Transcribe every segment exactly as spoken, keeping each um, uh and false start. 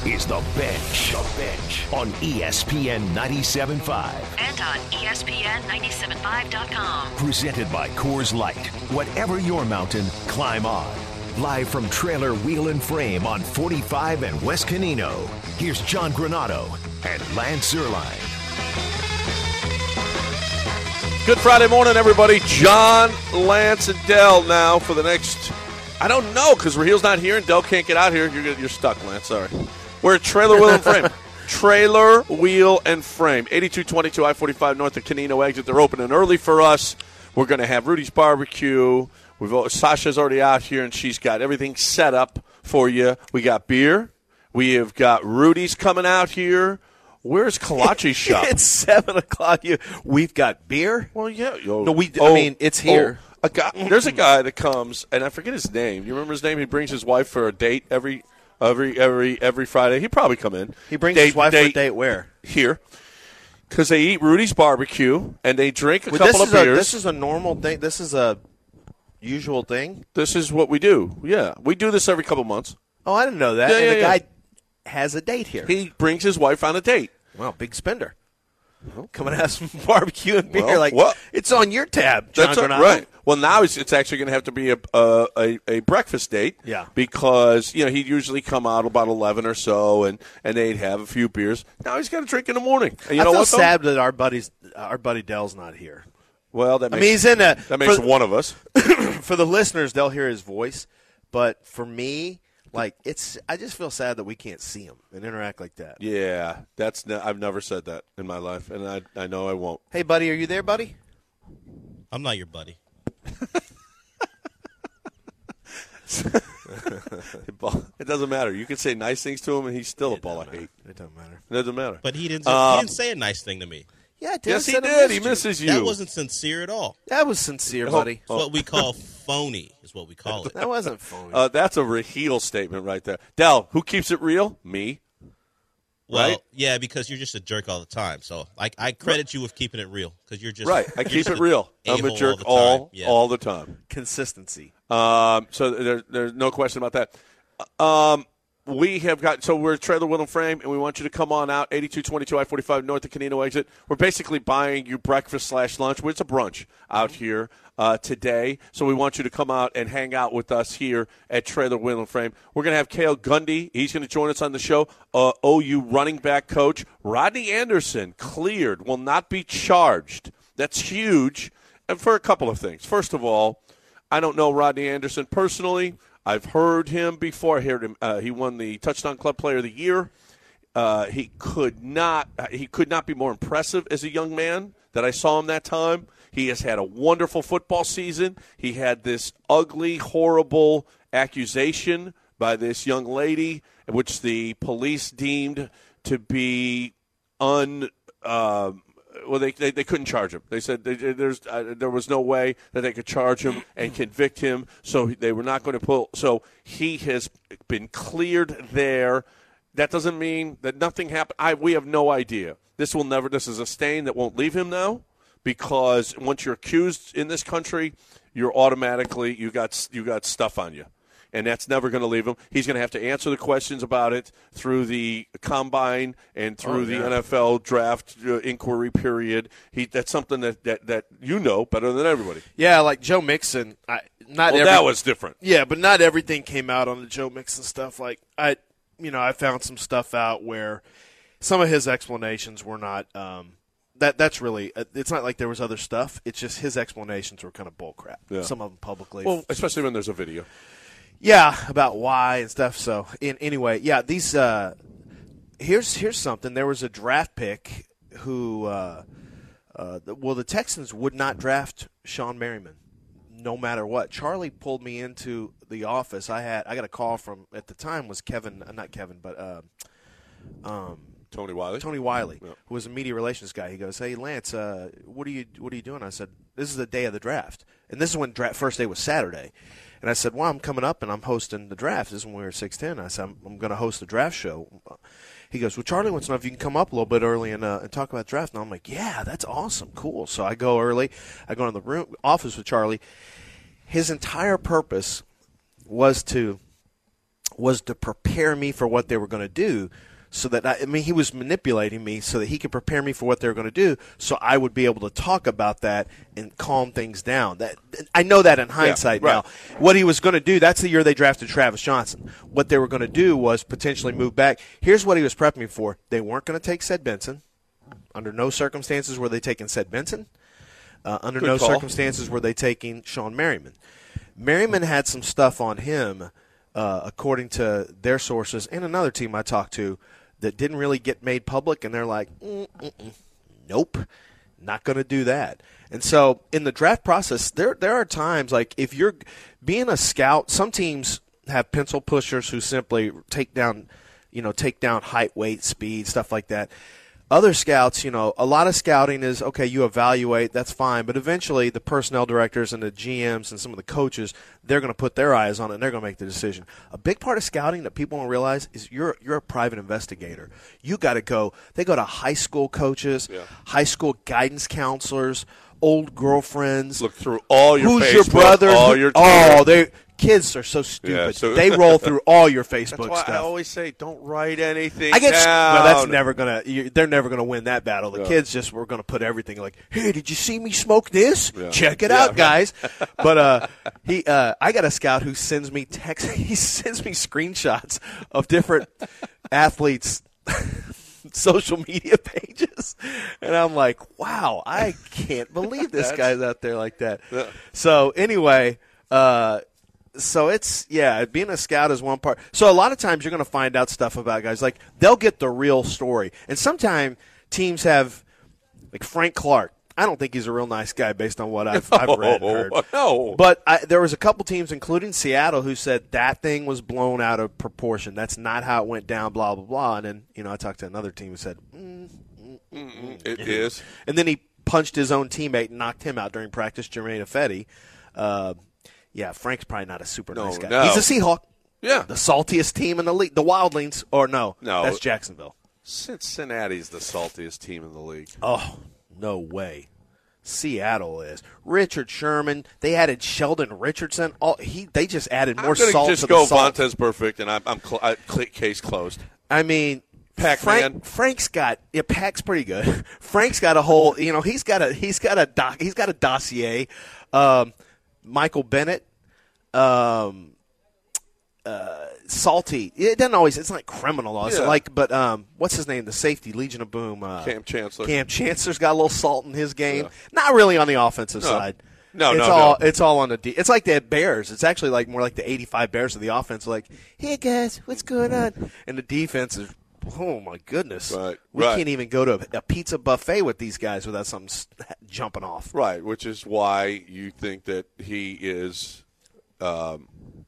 is The Bench. The Bench on E S P N ninety-seven point five. And on E S P N ninety-seven point five dot com. Presented by Coors Light. Whatever your mountain, climb on. Live from Trailer Wheel and Frame on forty-five and West Canino. Here's John Granado and Lance Zierlein. Good Friday morning, everybody. John, Lance, and Dell now for the next, I don't know, because Rahil's not here and Dell can't get out here. You're, you're stuck, Lance. Sorry. We're at Trailer Wheel and Frame. Trailer Wheel and Frame. eighty-two twenty-two I forty-five north of Canino exit. They're opening early for us. We're going to have Rudy's Barbecue. We've Sasha's already out here, and she's got everything set up for you. We got beer. We have got Rudy's coming out here. Where's Kolache's shop? It's seven o'clock. You, we've got beer. Well, yeah. Yo, no, we. oh, I mean, it's here. Oh, a guy, there's a guy that comes, and I forget his name. You remember his name? He brings his wife for a date every every every every Friday. He'd probably come in. He brings date, his wife date, for a date where? Here. Because they eat Rudy's Barbecue, and they drink a well, couple this of is beers. A, this is a normal thing. This is a usual thing. This is what we do. Yeah. We do this every couple months. Oh, I didn't know that. Yeah, and yeah, the yeah. guy has a date here. He brings his wife on a date. Wow, big spender. Well, come and have some barbecue and beer. Well, like well, it's on your tab, John That's a, Granado. right. Well, now it's, it's actually going to have to be a, a a a breakfast date. Yeah. Because you know he'd usually come out about eleven or so, and, and they'd have a few beers. Now he's got a drink in the morning. And you I know feel what? though? sad that our buddies, our buddy Dell's not here. Well, that I makes, mean, he's in a. that makes for, one of us. For the listeners, they'll hear his voice, but for me, like it's. I just feel sad that we can't see him and interact like that. Yeah, that's. Ne- I've never said that in my life, and I I know I won't. Hey, buddy, are you there, buddy? I'm not your buddy. It doesn't matter. You can say nice things to him, and he's still It a ball I doesn't hate. It doesn't matter. It doesn't matter. But he didn't. Um, he didn't say a nice thing to me. Yeah, Dell Yes, he said did. He missed you. misses you. That wasn't sincere at all. That was sincere, Oh, buddy. It's what we call phony. Is what we call it. That wasn't phony. Uh, that's a Raheel statement right there. Dell, who keeps it real? Me. Well, right? yeah, because you're just a jerk all the time. So I, I credit you with keeping it real because you're just Right. I you're keep just it real. I'm a a-hole jerk all all the time. Yeah. all the time. Consistency. Um, so there, there's no question about that. Um, we have got so we're Trailer Wheel and Frame, and we want you to come on out. eighty-two twenty-two I forty-five north of Canino exit. We're basically buying you breakfast slash lunch. It's a brunch out here uh, today, so we want you to come out and hang out with us here at Trailer Wheel and Frame. We're going to have Cale Gundy. He's going to join us on the show. Uh, O U running back coach Rodney Anderson cleared, will not be charged. That's huge, and for a couple of things. First of all, I don't know Rodney Anderson personally. I've heard him before. I heard him. Uh, he won the Touchdown Club Player of the Year. Uh, he could not. He could not be more impressive as a young man that I saw him that time. He has had a wonderful football season. He had this ugly, horrible accusation by this young lady, which the police deemed to be un. Uh, Well, they, they they couldn't charge him. They said they, there's uh, there was no way that they could charge him and convict him, so they were not going to pull. So he has been cleared there. That doesn't mean that nothing happened. I we have no idea. This will never. This is a stain that won't leave him now, because once you're accused in this country, you're automatically you got you got stuff on you. And that's never going to leave him. He's going to have to answer the questions about it through the combine and through Oh, yeah. the N F L draft uh, inquiry period. He that's something that, that, that you know better than everybody. Yeah, like Joe Mixon. I, not Well, every, that was different. Yeah, but not everything came out on the Joe Mixon stuff. Like I, you know, I found some stuff out where some of his explanations were not. Um, that that's really. It's not like there was other stuff. It's just his explanations were kind of bullcrap. Yeah. Some of them publicly. Well, especially when there's a video. Yeah, about why and stuff. So, in, anyway, yeah, these. Uh, here's here's something. There was a draft pick who, uh, uh, the, well, the Texans would not draft Sean Merriman, no matter what. Charlie pulled me into the office. I had I got a call from at the time was Kevin, uh, not Kevin, but uh, um, Tony Wiley. Tony Wiley, Yep. who was a media relations guy. He goes, "Hey, Lance, uh, what are you what are you doing?" I said, "This is the day of the draft," and this is when draft first day was Saturday. And I said, well, I'm coming up and I'm hosting the draft. This is when we were six ten. I said, I'm, I'm going to host the draft show. He goes, well, Charlie wants to know if you can come up a little bit early and, uh, and talk about the draft. And I'm like, yeah, that's awesome. Cool. So I go early. I go in the room office with Charlie. His entire purpose was to was to prepare me for what they were going to do. So that I, I mean, he was manipulating me so that he could prepare me for what they were going to do, so I would be able to talk about that and calm things down. That I know that in hindsight yeah, right. now. What he was going to do, that's the year they drafted Travis Johnson. What they were going to do was potentially move back. Here's what he was prepping me for. They weren't going to take Sed Benson. Under no circumstances were they taking Sed Benson. Uh, under Good no call. circumstances were they taking Sean Merriman. Merriman had some stuff on him, uh, according to their sources, and another team I talked to, that didn't really get made public, and they're like, mm, mm, mm, nope, not going to do that. And so in the draft process, there there are times, like if you're being a scout, some teams have pencil pushers who simply take down, you know, take down height, weight, speed, stuff like that. Other scouts, you know, a lot of scouting is, okay, you evaluate, that's fine, but eventually the personnel directors and the G Ms and some of the coaches, they're going to put their eyes on it and they're going to make the decision. A big part of scouting that people don't realize is you're you're a private investigator. You got to go, they go to high school coaches, Yeah. high school guidance counselors, old girlfriends. Look through all your Who's Facebook, your brother? all your oh, they kids are so stupid. Yeah, so- they roll through all your Facebook That's why stuff. I always say don't write anything I get down. well. That's never gonna. You, they're never gonna win that battle. The Yeah. kids just were gonna put everything like, "Hey, did you see me smoke this? Yeah. Check it Yeah, out, right. guys." But uh, he, uh, I got a scout who sends me text. He sends me screenshots of different athletes' social media pages, and I'm like, "Wow, I can't believe this guy's out there like that." Yeah. So anyway. Uh, So it's, yeah, being a scout is one part. So a lot of times you're going to find out stuff about guys. Like, they'll get the real story. And sometimes teams have, like Frank Clark. I don't think he's a real nice guy based on what I've, I've read and heard. No. But I, there was a couple teams, including Seattle, who said that thing was blown out of proportion. That's not how it went down, blah, blah, blah. And then, you know, I talked to another team who said, mm, mm, mm, mm. It is. And then he punched his own teammate and knocked him out during practice, Jermaine Ifedi. Uh Yeah, Frank's probably not a super No, nice guy. no. He's a Seahawk. Yeah. The saltiest team in the league. The Wildlings, or no, No. that's Jacksonville. Cincinnati's the saltiest team in the league. Oh, no way. Seattle is. Richard Sherman. They added Sheldon Richardson. All he they just added more I'm going salt to just to go the salt. Vontaze Perfect, and I'm, I'm cl- I, cl- case closed. I mean, Pac-Man. Frank, Frank's got yeah, Pac's pretty good. Frank's got a whole, you know, he's got a he's got a doc, he's got a dossier. Um, Michael Bennett. Um, uh, salty. It doesn't always. It's not criminal. It's Yeah. like, but um, what's his name? The safety, Legion of Boom. Uh, Cam Chancellor. Cam Chancellor's got a little salt in his game. Yeah. Not really on the offensive No. side. No, it's no, all no. it's all on the. De- it's like the Bears. It's actually like more like the eighty-five Bears of the offense. Like, hey guys, what's going on? And the defense is. Oh my goodness! Right, we right. can't even go to a, a pizza buffet with these guys without something s- jumping off. Right, which is why you think that he is um,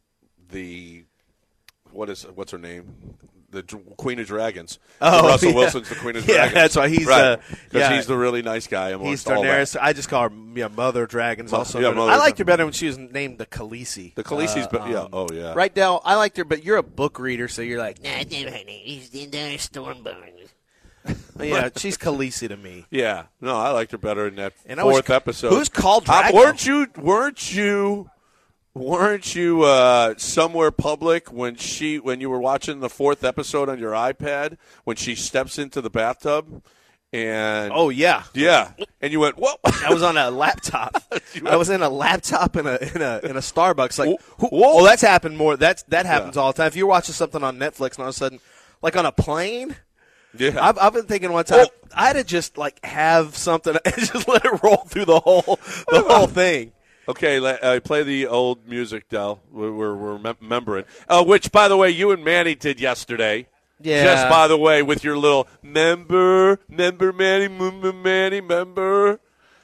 the what is what's her name? The Dr- Queen of Dragons. Oh, Russell yeah. Wilson's the Queen of Yeah, Dragons. that's why he's, right. uh, 'Cause yeah. he's the really nice guy He's amongst all that. Daenerys. I just call her yeah, Mother Dragons. Also, yeah, known- Mother I liked her Dra- better when she was named the Khaleesi. The Khaleesi's, Uh, but yeah, um, oh yeah, Right, Del? I liked her, but you're a book reader, so you're like, nah, Nah, it's not her name. He's the entire Stormborn. yeah, she's Khaleesi to me. yeah. No, I liked her better in that And I was- fourth episode. who's called Uh, Drago? weren't you? Weren't you? Weren't you uh, somewhere public when she when you were watching the fourth episode on your iPad when she steps into the bathtub and Oh yeah, yeah, and you went whoa. I was on a laptop. I was in a laptop in a in a in a Starbucks. Like, Whoa. who, oh, that's happened more. That's that happens Yeah. all the time. If you're watching something on Netflix and all of a sudden, like on a plane. Yeah. I've, I've been thinking one time I had to just like have something and just let it roll through the whole the whole thing. Okay, let, uh, play the old music, Del. We're, we're, we're mem- remembering. Uh, which, by the way, you and Manny did yesterday. Yeah. Just by the way, with your little member, member, Manny, member, Manny, member.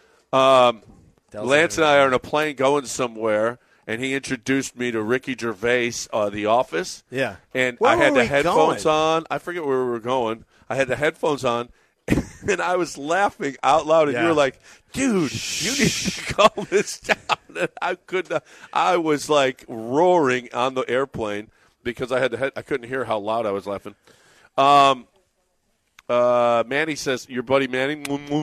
Um, Lance and I are on a plane going somewhere, and he introduced me to Ricky Gervais, uh, The Office. Yeah. And Where I had were the we headphones going? on. I forget where we were going. I had the headphones on, and I was laughing out loud, and Yeah. you were like, dude, you need to calm this down. And I could not, I was like roaring on the airplane because I had to head, I couldn't hear how loud I was laughing. Um, uh, Manny says, your buddy Manny,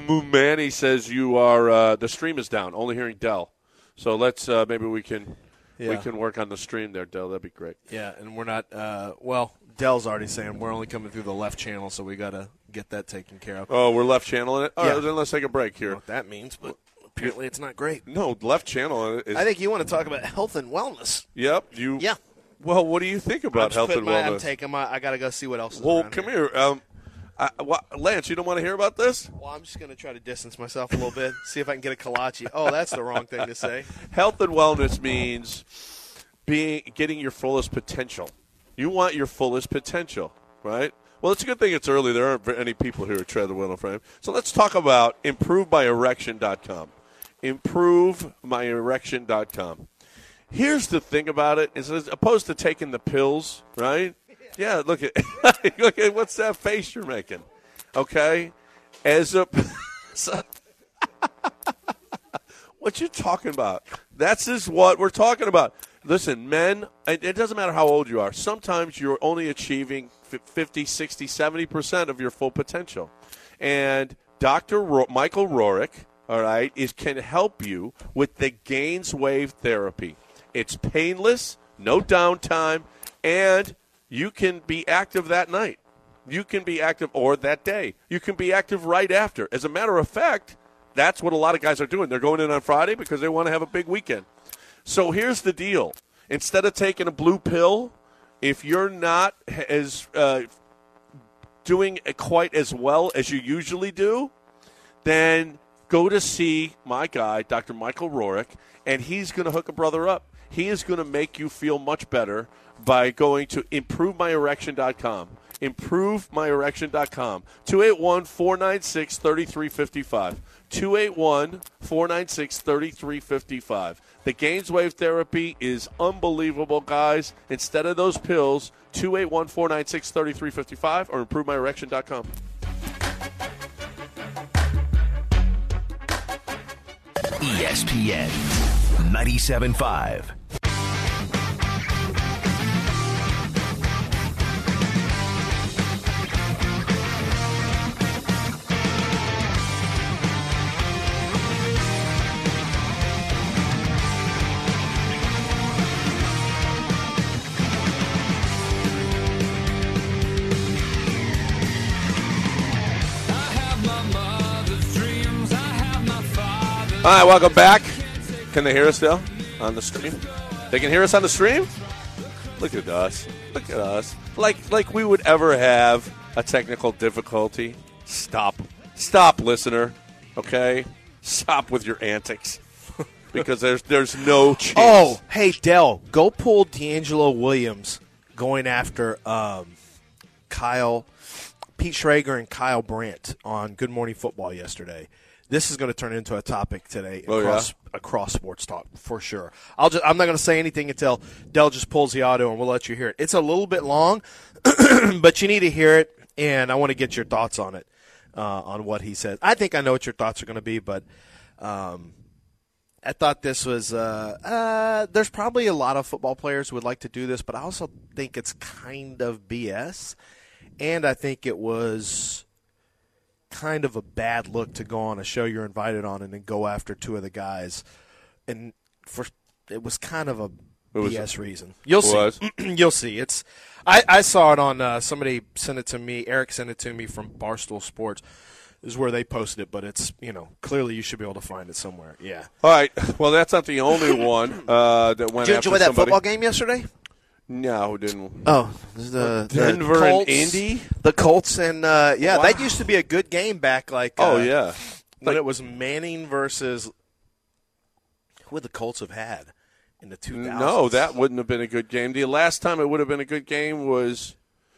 Manny says you are, uh, the stream is down, only hearing Del. So let's, uh, maybe we can Yeah. we can work on the stream there, Dell. That'd be great. Yeah, and we're not. Uh, well, Dell's already saying we're only coming through the left channel, so we got to get that taken care of. Oh, we're left channeling it? All Yeah. right, then let's take a break I here. don't know what that means, but apparently it's not great. No, left channel is. I think you want to talk about health and wellness. Yep. You. Yeah. Well, what do you think I'm about just health putting and my, wellness? I'm taking my. I got to go see what else is well, around come here. Um, I, wha- Lance, you don't want to hear about this? Well, I'm just going to try to distance myself a little bit, see if I can get a kolache. Oh, that's the wrong thing to say. Health and wellness means being getting your fullest potential. You want your fullest potential, right? Well, it's a good thing it's early. There aren't any people here at Tread the Wheel and Frame. So let's talk about improve my erection dot com. improve my erection dot com. Here's the thing about it, is as opposed to taking the pills, right? Yeah, look at look at what's that face you're making. Okay? As a so, what you talking about? That's just what we're talking about. Listen, men, it it doesn't matter how old you are. Sometimes you're only achieving fifty, sixty, seventy percent of your full potential. And Doctor Ro- Michael Rorick, all right, is can help you with the Gains Wave therapy. It's painless, no downtime, and you can be active that night. You can be active, or that day. You can be active right after. As a matter of fact, that's what a lot of guys are doing. They're going in on Friday because they want to have a big weekend. So here's the deal. Instead of taking a blue pill, if you're not as uh, doing quite as well as you usually do, then go to see my guy, Doctor Michael Rorick, and he's going to hook a brother up. He is going to make you feel much better by going to improve my erection dot com. improve my erection dot com. two eight one, four nine six, three three five five. two eight one, four nine six, three three five five. The Gains Wave therapy is unbelievable, guys. Instead of those pills, two eight one, four nine six, three three five five or improve my erection dot com. E S P N ninety-seven point five. All right, welcome back. Can they hear us still on the stream? They can hear us on the stream? Look at us. Look at us. Like like we would ever have a technical difficulty. Stop. Stop, listener. Okay? Stop with your antics. Because there's there's no chance. Oh, hey, Dell, go pull D'Angelo Williams going after um, Kyle, Pete Schrager and Kyle Brandt on Good Morning Football yesterday. This is going to turn into a topic today Oh, across, yeah? across sports talk for sure. I'll just I'm not going to say anything until Dell just pulls the audio and we'll let you hear it. It's a little bit long, but you need to hear it, and I want to get your thoughts on it, uh, on what he said. I think I know what your thoughts are going to be, but um, I thought this was uh, uh, – there's probably a lot of football players who would like to do this, but I also think it's kind of B S, and I think it was – kind of a bad look to go on a show you're invited on and then go after two of the guys, and for it was kind of a was B S it? reason. You'll Was? see. You'll see. It's I, I saw it on uh, somebody sent it to me. Eric sent it to me from Barstool Sports. This is where they posted it, but it's you know clearly you should be able to find it somewhere. Yeah. All right. Well, that's not the only one uh, that went Did you after enjoy that somebody. football game yesterday? No, didn't. Oh, the Denver the and Colts, Indy? the Colts, and uh, yeah, Wow. that used to be a good game back. Like, Oh, uh, yeah. when Like- it was Manning versus who would the Colts have had in the two thousands? No, that wouldn't have been a good game. The last time it would have been a good game was,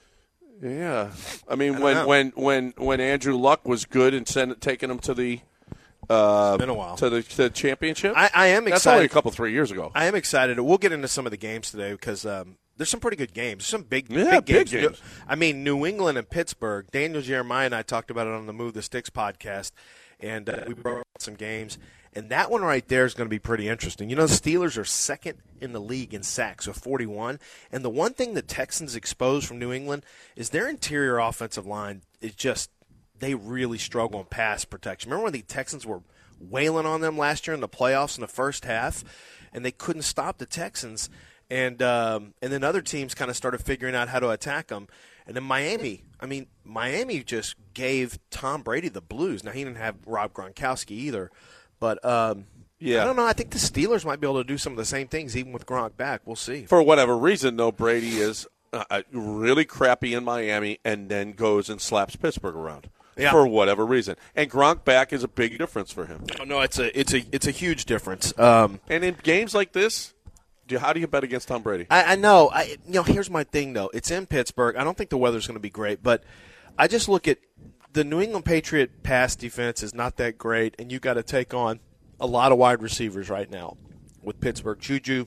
yeah. I mean, I don't when, know. when when when Andrew Luck was good and sent taking them to the uh, It's been a while. to the, to the championship. I, I am That's only a excited. couple three years ago. I am excited. We'll get into some of the games today because um, there's some pretty good games. Some big, Yeah, big games. big games. I mean, New England and Pittsburgh. Daniel Jeremiah and I talked about it on the Move the Sticks podcast, and uh, we brought up some games. And that one right there is going to be pretty interesting. You know, the Steelers are second in the league in sacks with forty-one. And the one thing the Texans exposed from New England is their interior offensive line is just – they really struggle in pass protection. Remember when the Texans were wailing on them last year in the playoffs in the first half? and they couldn't stop the Texans. And um, and then other teams kind of started figuring out how to attack them. And then Miami, I mean, Miami just gave Tom Brady the blues. Now, he didn't have Rob Gronkowski either. But, um, yeah. I don't know. I think the Steelers might be able to do some of the same things, even with Gronk back. We'll see. For whatever reason, though, Brady is uh, really crappy in Miami and then goes and slaps Pittsburgh around. Yeah. For whatever reason. And Gronk back is a big difference for him. Oh, no, it's a, it's a, it's a huge difference. Um, and in games like this, how do you bet against Tom Brady? I, I know. I, you know, here's my thing, though. It's in Pittsburgh. I don't think the weather's going to be great, but I just look at the New England Patriot pass defense is not that great, and you got to take on a lot of wide receivers right now with Pittsburgh. Juju,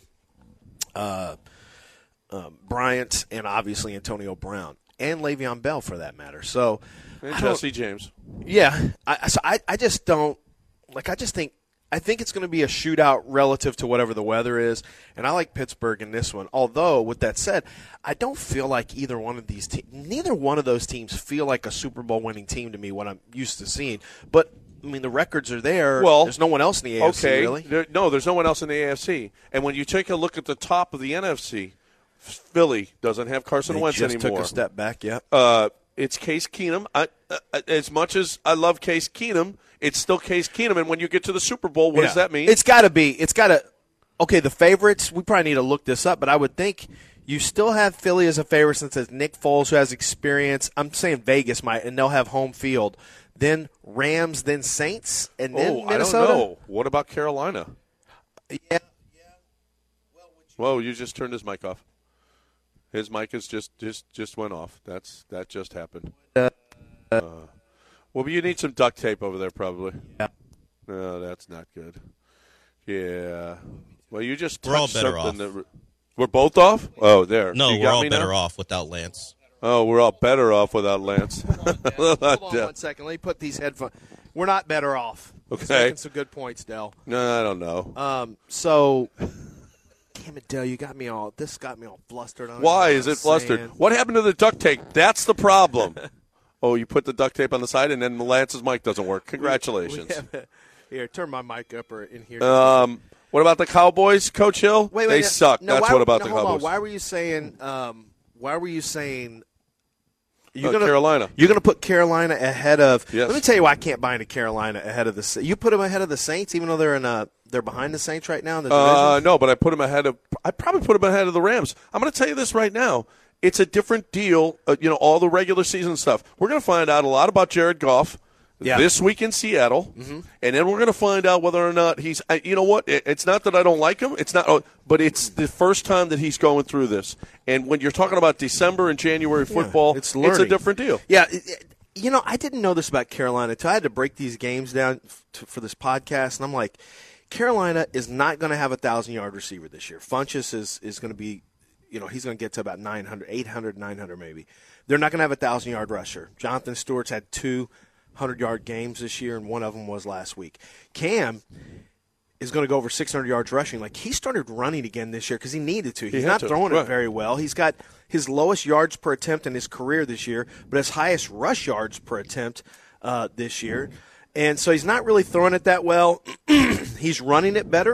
uh, um, Bryant, and obviously Antonio Brown, and Le'Veon Bell for that matter. So, and Jesse James. Yeah. I, so I, I just don't – like I just think – I think it's going to be a shootout relative to whatever the weather is, and I like Pittsburgh in this one. Although, with that said, I don't feel like either one of these teams, neither one of those teams feel like a Super Bowl winning team to me, what I'm used to seeing. But, I mean, the records are there. Well, there's no one else in the A F C, okay. really. There, no, there's no one else in the A F C. And when you take a look at the top of the N F C, Philly doesn't have Carson they Wentz just anymore. took a step back, yeah. Uh, it's Case Keenum. I, uh, as much as I love Case Keenum, it's still Case Keenum, and when you get to the Super Bowl, what yeah. does that mean? It's got to be. It's got to. Okay, the favorites. We probably need to look this up, but I would think you still have Philly as a favorite since it's Nick Foles who has experience. I'm saying Vegas might, and they'll have home field. Then Rams, then Saints, and then oh, Minnesota. I don't know. What about Carolina? Yeah. yeah. Well, Whoa, you just turned his mic off. His mic is just just just went off. That's that just happened. Uh, uh, well, you need some duct tape over there, probably. Yeah. No, that's not good. Yeah. Well, you just we're all touched better something off. that we're both off. Oh, there. No, you we're got all me better now? off without Lance. Oh, we're all better off without Lance. Hold on, Hold on one second. Let me put these headphones. We're not better off. Okay. He's making some good points, Dell. No, I don't know. Um. So. Damn it, Dale, you got me all – this got me all flustered. On Why is it flustered? saying. What happened to the duct tape? That's the problem. Oh, you put the duct tape on the side, and then Lance's mic doesn't work. Congratulations. We have, here, turn my mic up or in here. Um, what about the Cowboys, Coach Hill? Wait, wait, they no, suck. no, That's why, what about no, the hold Cowboys. On. Why were you saying um, – why were you saying – You're Uh, gonna, Carolina. You're going to put Carolina ahead of Yes. – let me tell you why I can't buy into Carolina ahead of the – you put them ahead of the Saints even though they're in a – they're behind the Saints right now in the division? Uh, no, but I put them ahead of – I probably put them ahead of the Rams. I'm going to tell you this right now. It's a different deal, uh, you know, all the regular season stuff. We're going to find out a lot about Jared Goff yeah. this week in Seattle, mm-hmm. and then we're going to find out whether or not he's – you know what? It, it's not that I don't like him. It's not oh, – but it's the first time that he's going through this. And when you're talking about December and January football, yeah, it's, it's a different deal. Yeah, it, it, you know, I didn't know this about Carolina until I had to break these games down f- to, for this podcast, and I'm like – Carolina is not going to have a thousand-yard receiver this year. Funchess is, is going to be, you know, he's going to get to about nine hundred, eight hundred, nine hundred maybe. They're not going to have a thousand-yard rusher. Jonathan Stewart's had two hundred-yard games this year, and one of them was last week. Cam is going to go over six hundred yards rushing. Like, he started running again this year because he needed to. He's he not to. throwing right. it very well. He's got his lowest yards per attempt in his career this year, but his highest rush yards per attempt uh, this year. And so he's not really throwing it that well. He's running it better.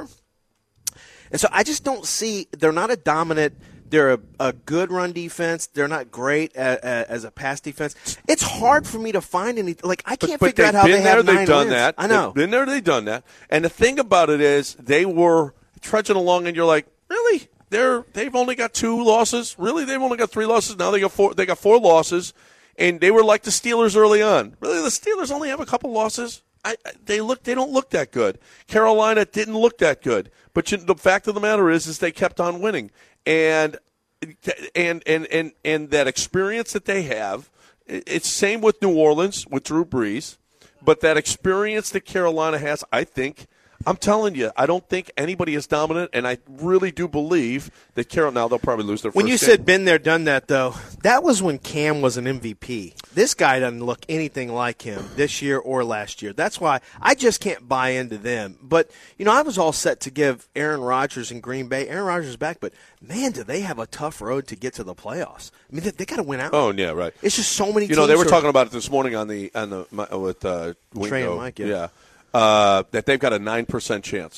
And so I just don't see – they're not a dominant – they're a, a good run defense. They're not great a, a, as a pass defense. It's hard for me to find any – like, I can't but, but figure out how been they there, have they've nine done wins. that. I know. They've been there, they've done that. And the thing about it is they were trudging along, and you're like, really? They're they've only got two losses? Really? They've only got three losses? Now they got four. They got four losses, and they were like the Steelers early on. Really, the Steelers only have a couple losses? I, they look. They don't look that good. Carolina didn't look that good. But you, the fact of the matter is, is they kept on winning, and and and and and that experience that they have. It's same with New Orleans with Drew Brees, but that experience that Carolina has, I think. I'm telling you, I don't think anybody is dominant, and I really do believe that Carolina. Now they'll probably lose their. When first you game. said been there, done that, though, that was when Cam was an M V P. This guy doesn't look anything like him this year or last year. That's why I just can't buy into them. But, you know, I was all set to give Aaron Rodgers in Green Bay. Aaron Rodgers is back, but, man, do they have a tough road to get to the playoffs. I mean, they, they got to win out. Oh, yeah, right. It's just so many You teams. know, they were are, talking about it this morning on the on the with uh, Trey and Wingo. Mike, yeah. yeah. Uh, that they've got a nine percent chance.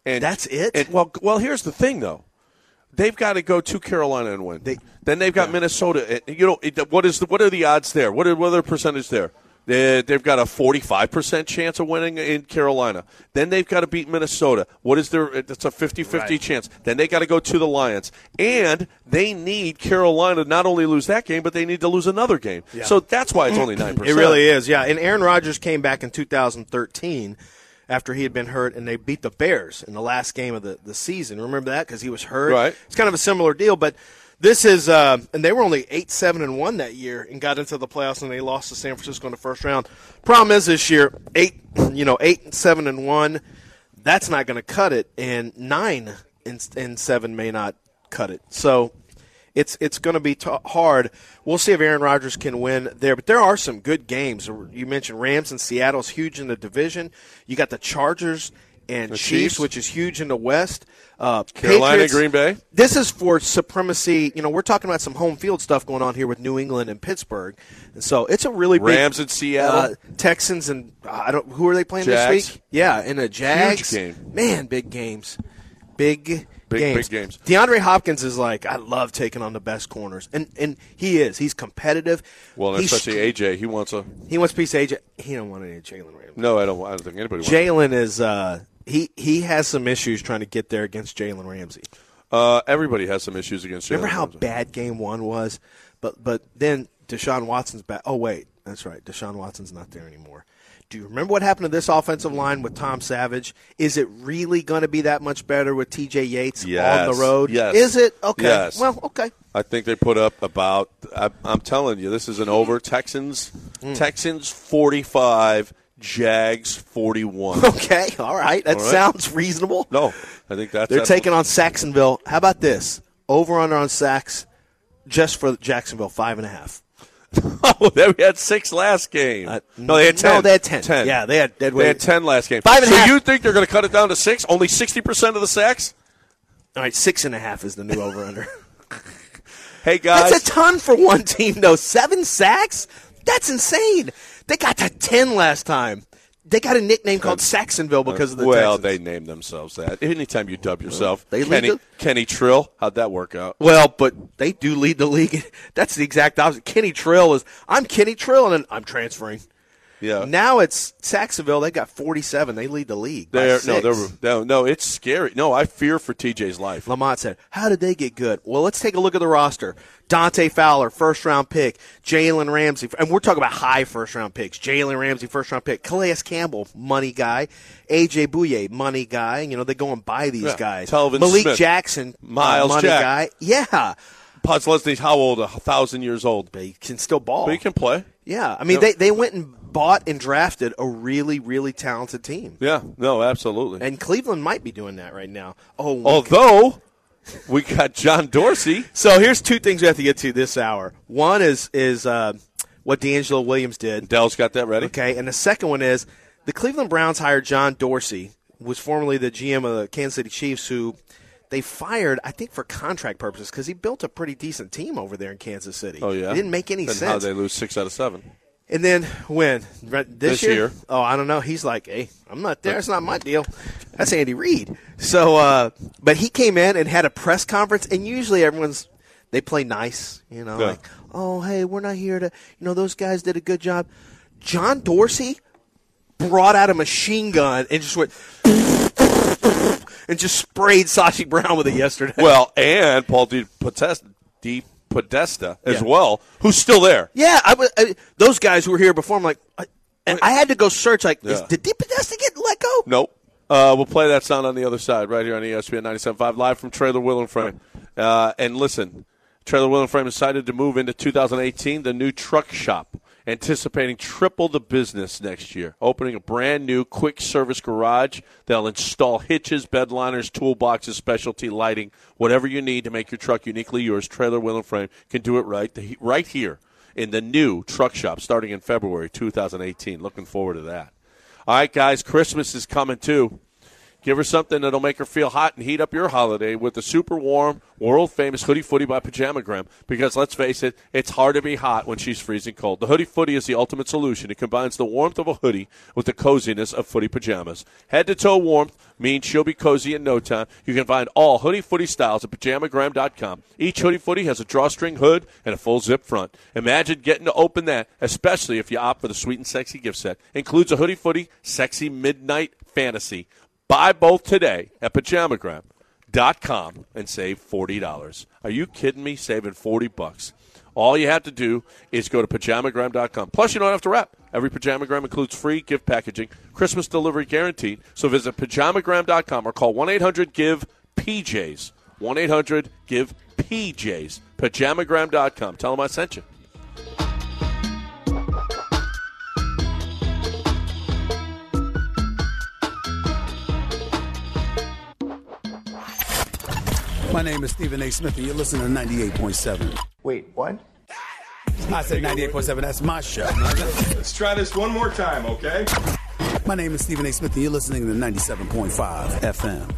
And That's it? And, well, well, here's the thing, though. They've got to go to Carolina and win. They, then they've got yeah. Minnesota. You know, it, what is the, what are the odds there? What are, what are the percentage there? They, they've got a forty-five percent chance of winning in Carolina. Then they've got to beat Minnesota. What is their? That's a fifty-fifty Right. chance. Then they got to go to the Lions. And they need Carolina not only lose that game, but they need to lose another game. Yeah. So that's why it's only nine It percent. really is, yeah. And Aaron Rodgers came back in two thousand thirteen after he had been hurt, and they beat the Bears in the last game of the, the season. Remember that? Because he was hurt. Right. It's kind of a similar deal, but this is uh, – and they were only eight seven and one that year and got into the playoffs, and they lost to San Francisco in the first round. Problem is this year, eight, you know, eight and seven and one, that's not going to cut it, and nine and, and seven may not cut it. So – It's it's going to be t- hard. We'll see if Aaron Rodgers can win there. But there are some good games. You mentioned Rams and Seattle's huge in the division. You got the Chargers and The Chiefs, Chiefs. which is huge in the West. Uh, Carolina, Patriots, Green Bay. This is for supremacy. You know, we're talking about some home field stuff going on here with New England and Pittsburgh. And so it's a really big Rams and Seattle. uh, Texans and I don't. Who are they playing Jags. this week? Yeah, and the Jags. Huge game. Man, big games. Big. Big, games. big games. DeAndre Hopkins is like, I love taking on the best corners, and and he is. He's competitive. Well, He's, especially A J. He wants a he wants a piece of A J. He don't want any of Jalen Ramsey. no. I don't. I don't think anybody wants. Jalen is uh, he he has some issues trying to get there against Jalen Ramsey. Uh, everybody has some issues against. Remember Jalen how Ramsey. bad Game One was, but but then Deshaun Watson's back. Oh wait, that's right. Deshaun Watson's not there anymore. Do you remember what happened to this offensive line with Tom Savage? Is it really going to be that much better with T J Yates Yes. on the road? Yes. Is it? Okay. Yes. Well, okay. I think they put up about. I, I'm telling you, this is an over. Texans, Mm. Texans forty-five, Jags forty-one. Okay. All right. That All right. sounds reasonable. No, I think that's. They're that's taking on Saxonville. How about this? Over under on sacks just for Jacksonville, five and a half. Oh, they had six last game. Uh, no, they had ten. No, they had ten. Ten. Yeah, they had. They had, They had ten last game. Five and a so half. you think they're going to cut it down to six? Only sixty percent of the sacks? All right, six and a half is the new over under. Hey guys, That's a ton for one team, though. Seven sacks? That's insane. They got to ten last time. They got a nickname called Saxonville because of the well, Texans. they named themselves that. Anytime you dub yourself, They lead Kenny, the- Kenny Trill, how'd that work out? Well, but they do lead the league. That's the exact opposite. Kenny Trill is, I'm Kenny Trill, and then I'm transferring. Yeah. Now it's Saxonville. They got forty-seven. They lead the league. by They're, no, six. they're, no, no, it's scary. No, I fear for T J's life. Lamont said, how did they get good? Well, let's take a look at the roster. Dante Fowler, first-round pick. Jalen Ramsey, and we're talking about high first-round picks. Jalen Ramsey, first-round pick. Calais Campbell, money guy. A J. Bouye, money guy. You know, they go and buy these Yeah. guys. Telvin Malik Smith. Jackson, Miles money Jack. guy. Yeah, Paz Leslie's how old? A thousand years old. but he can still ball. But he can play. Yeah, I mean, No. they, they went and bought and drafted a really, really talented team. Yeah, no, absolutely. And Cleveland might be doing that right now. Oh, Although we got John Dorsey. So here's two things we have to get to this hour. One is is uh, what D'Angelo Williams did. Dell's got that ready. Okay, and the second one is the Cleveland Browns hired John Dorsey, who was formerly the G M of the Kansas City Chiefs, who they fired, I think, for contract purposes because he built a pretty decent team over there in Kansas City. Oh yeah, it didn't make any then sense. How they lose six out of seven? And then when this, This year. Oh, I don't know. He's like, hey, I'm not there. It's not my deal. That's Andy Reid. So, uh, but he came in and had a press conference, and usually everyone's they play nice, you know, Yeah. like, oh, hey, we're not here to, you know, those guys did a good job. John Dorsey brought out a machine gun and just went and just sprayed Sashi Brown with it yesterday. Well, and Paul D. Podesta, D. Podesta as Yeah. well, who's still there. Yeah, I was. I, those guys who were here before, I'm like, I, and I had to go search. Like, is, Yeah. did Deep Podesta get let go? Nope. Uh, we'll play that sound on the other side right here on E S P N ninety-seven point five, live from Trailer Wheel and Frame. Uh, and listen, Trailer Wheel and Frame decided to move into two thousand eighteen, the new truck shop, anticipating triple the business next year, opening a brand new quick service garage. They'll install hitches, bed liners, toolboxes, specialty lighting, whatever you need to make your truck uniquely yours. Trailer Wheel and Frame can do it right, the, right here in the new truck shop starting in February two thousand eighteen. Looking forward to that. All right, guys, Christmas is coming too. Give her something that'll make her feel hot and heat up your holiday with the super warm, world-famous Hoodie Footy by Pajamagram. Because let's face it, it's hard to be hot when she's freezing cold. The Hoodie Footy is the ultimate solution. It combines the warmth of a hoodie with the coziness of footy pajamas. Head-to-toe warmth means she'll be cozy in no time. You can find all Hoodie Footy styles at pajamagram dot com. Each Hoodie Footy has a drawstring hood and a full zip front. Imagine getting to open that, especially if you opt for the sweet and sexy gift set. Includes a Hoodie Footy Sexy Midnight Fantasy. Buy both today at pajamagram dot com and save forty dollars. Are you kidding me? Saving forty bucks. All you have to do is go to pajamagram dot com. Plus, you don't have to wrap. Every Pajamagram includes free gift packaging, Christmas delivery guaranteed. So visit pajamagram dot com or call one eight hundred give P Js. one eight hundred give P Js. pajamagram dot com. Tell them I sent you. My name is Stephen A. Smith, and you're listening to ninety-eight point seven. Wait, what? I said ninety-eight point seven. That's my show. Let's try this one more time, okay? My name is Stephen A. Smith, and you're listening to ninety-seven point five F M.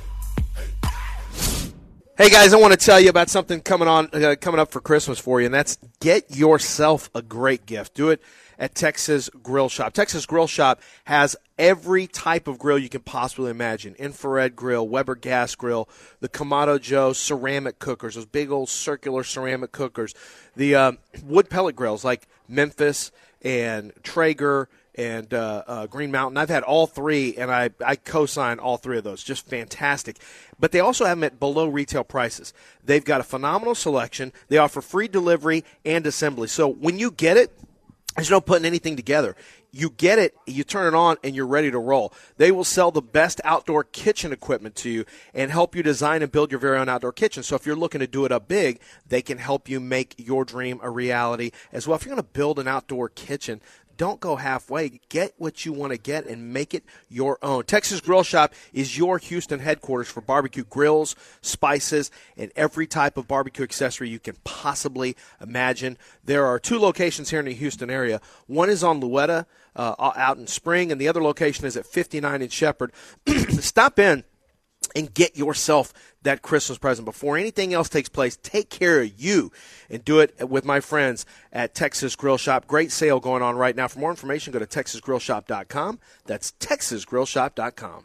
Hey guys, I want to tell you about something coming on, uh, coming up for Christmas for you, and that's get yourself a great gift. Do it at Texas Grill Shop. Texas Grill Shop has every type of grill you can possibly imagine. Infrared grill, Weber gas grill, the Kamado Joe ceramic cookers, those big old circular ceramic cookers, the uh, wood pellet grills like Memphis and Traeger and uh, uh, Green Mountain. I've had all three, and I, I co-sign all three of those. Just fantastic. But they also have them at below retail prices. They've got a phenomenal selection. They offer free delivery and assembly. So when you get it, there's no putting anything together. You get it, you turn it on, and you're ready to roll. They will sell the best outdoor kitchen equipment to you and help you design and build your very own outdoor kitchen. So if you're looking to do it up big, they can help you make your dream a reality as well. If you're going to build an outdoor kitchen, don't go halfway. Get what you want to get and make it your own. Texas Grill Shop is your Houston headquarters for barbecue grills, spices, and every type of barbecue accessory you can possibly imagine. There are two locations here in the Houston area. One is on Louetta uh, out in Spring, and the other location is at fifty-nine in Shepherd. Stop in and get yourself that Christmas present. Before anything else takes place, take care of you and do it with my friends at Texas Grill Shop. Great sale going on right now. For more information, go to texas grill shop dot com. That's texas grill shop dot com.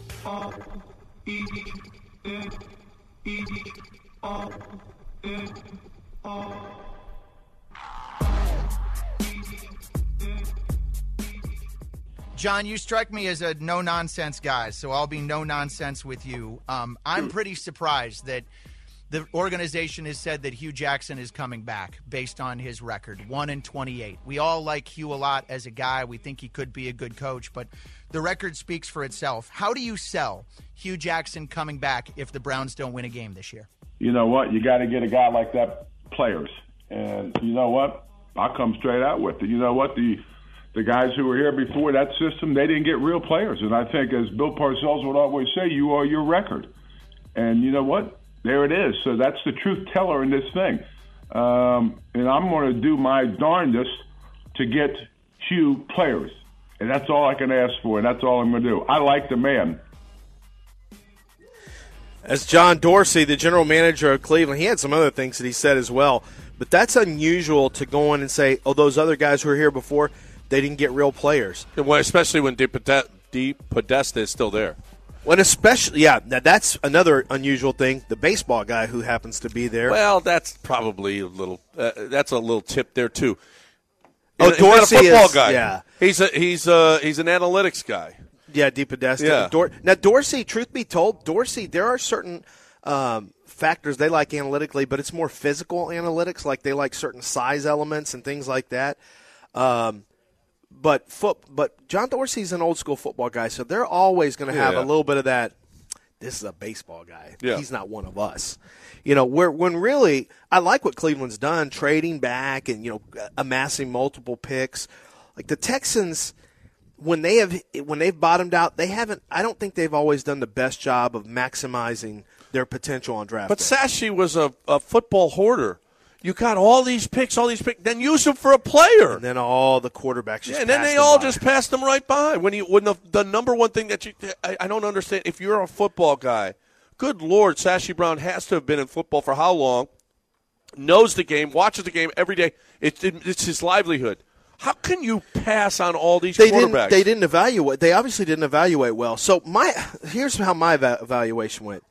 John, you strike me as a no-nonsense guy, so I'll be no-nonsense with you. Um, I'm pretty surprised that the organization has said that Hugh Jackson is coming back based on his record, one and twenty-eight. We all like Hugh a lot as a guy. We think he could be a good coach, but the record speaks for itself. How do you sell Hugh Jackson coming back if the Browns don't win a game this year? You know what? You got to get a guy like that players. And you know what? I'll come straight out with it. You know what? The the guys who were here before that system, they didn't get real players. And I think, as Bill Parcells would always say, you are your record. And you know what? There it is. So that's the truth teller in this thing. Um, and I'm going to do my darndest to get Hugh players. And that's all I can ask for, and that's all I'm going to do. I like the man. As John Dorsey, the general manager of Cleveland, he had some other things that he said as well. But that's unusual to go in and say, oh, those other guys who were here before, they didn't get real players. Well, especially when De Podesta is still there. When especially, yeah, that's another unusual thing. The baseball guy who happens to be there. Well, that's probably a little. Uh, that's a little tip there too. Oh, he's Dorsey not a football is, guy. Yeah, he's a he's a he's an analytics guy. Yeah, De Podesta. Yeah. Dor- now Dorsey, truth be told, Dorsey, there are certain um, factors they like analytically, but it's more physical analytics. Like they like certain size elements and things like that. Um, But foot, but John Dorsey's an old school football guy, so they're always going to have yeah. a little bit of that. This is a baseball guy. Yeah. He's not one of us. You know, where when really I like what Cleveland's done, trading back and you know amassing multiple picks. Like the Texans, when they have when they've bottomed out, they haven't. I don't think they've always done the best job of maximizing their potential on draft. But day. Sashi was a, a football hoarder. You got all these picks, all these picks, then use them for a player. And then all the quarterbacks just yeah, and then they them all by. just passed them right by. When you when the the number one thing that you I, I don't understand, if you're a football guy, good Lord, Sashi Brown has to have been in football for how long? Knows the game, watches the game every day. It, it, it's his livelihood. How can you pass on all these they quarterbacks? Didn't, they didn't evaluate. They obviously didn't evaluate well. So my here's how my eva- evaluation went.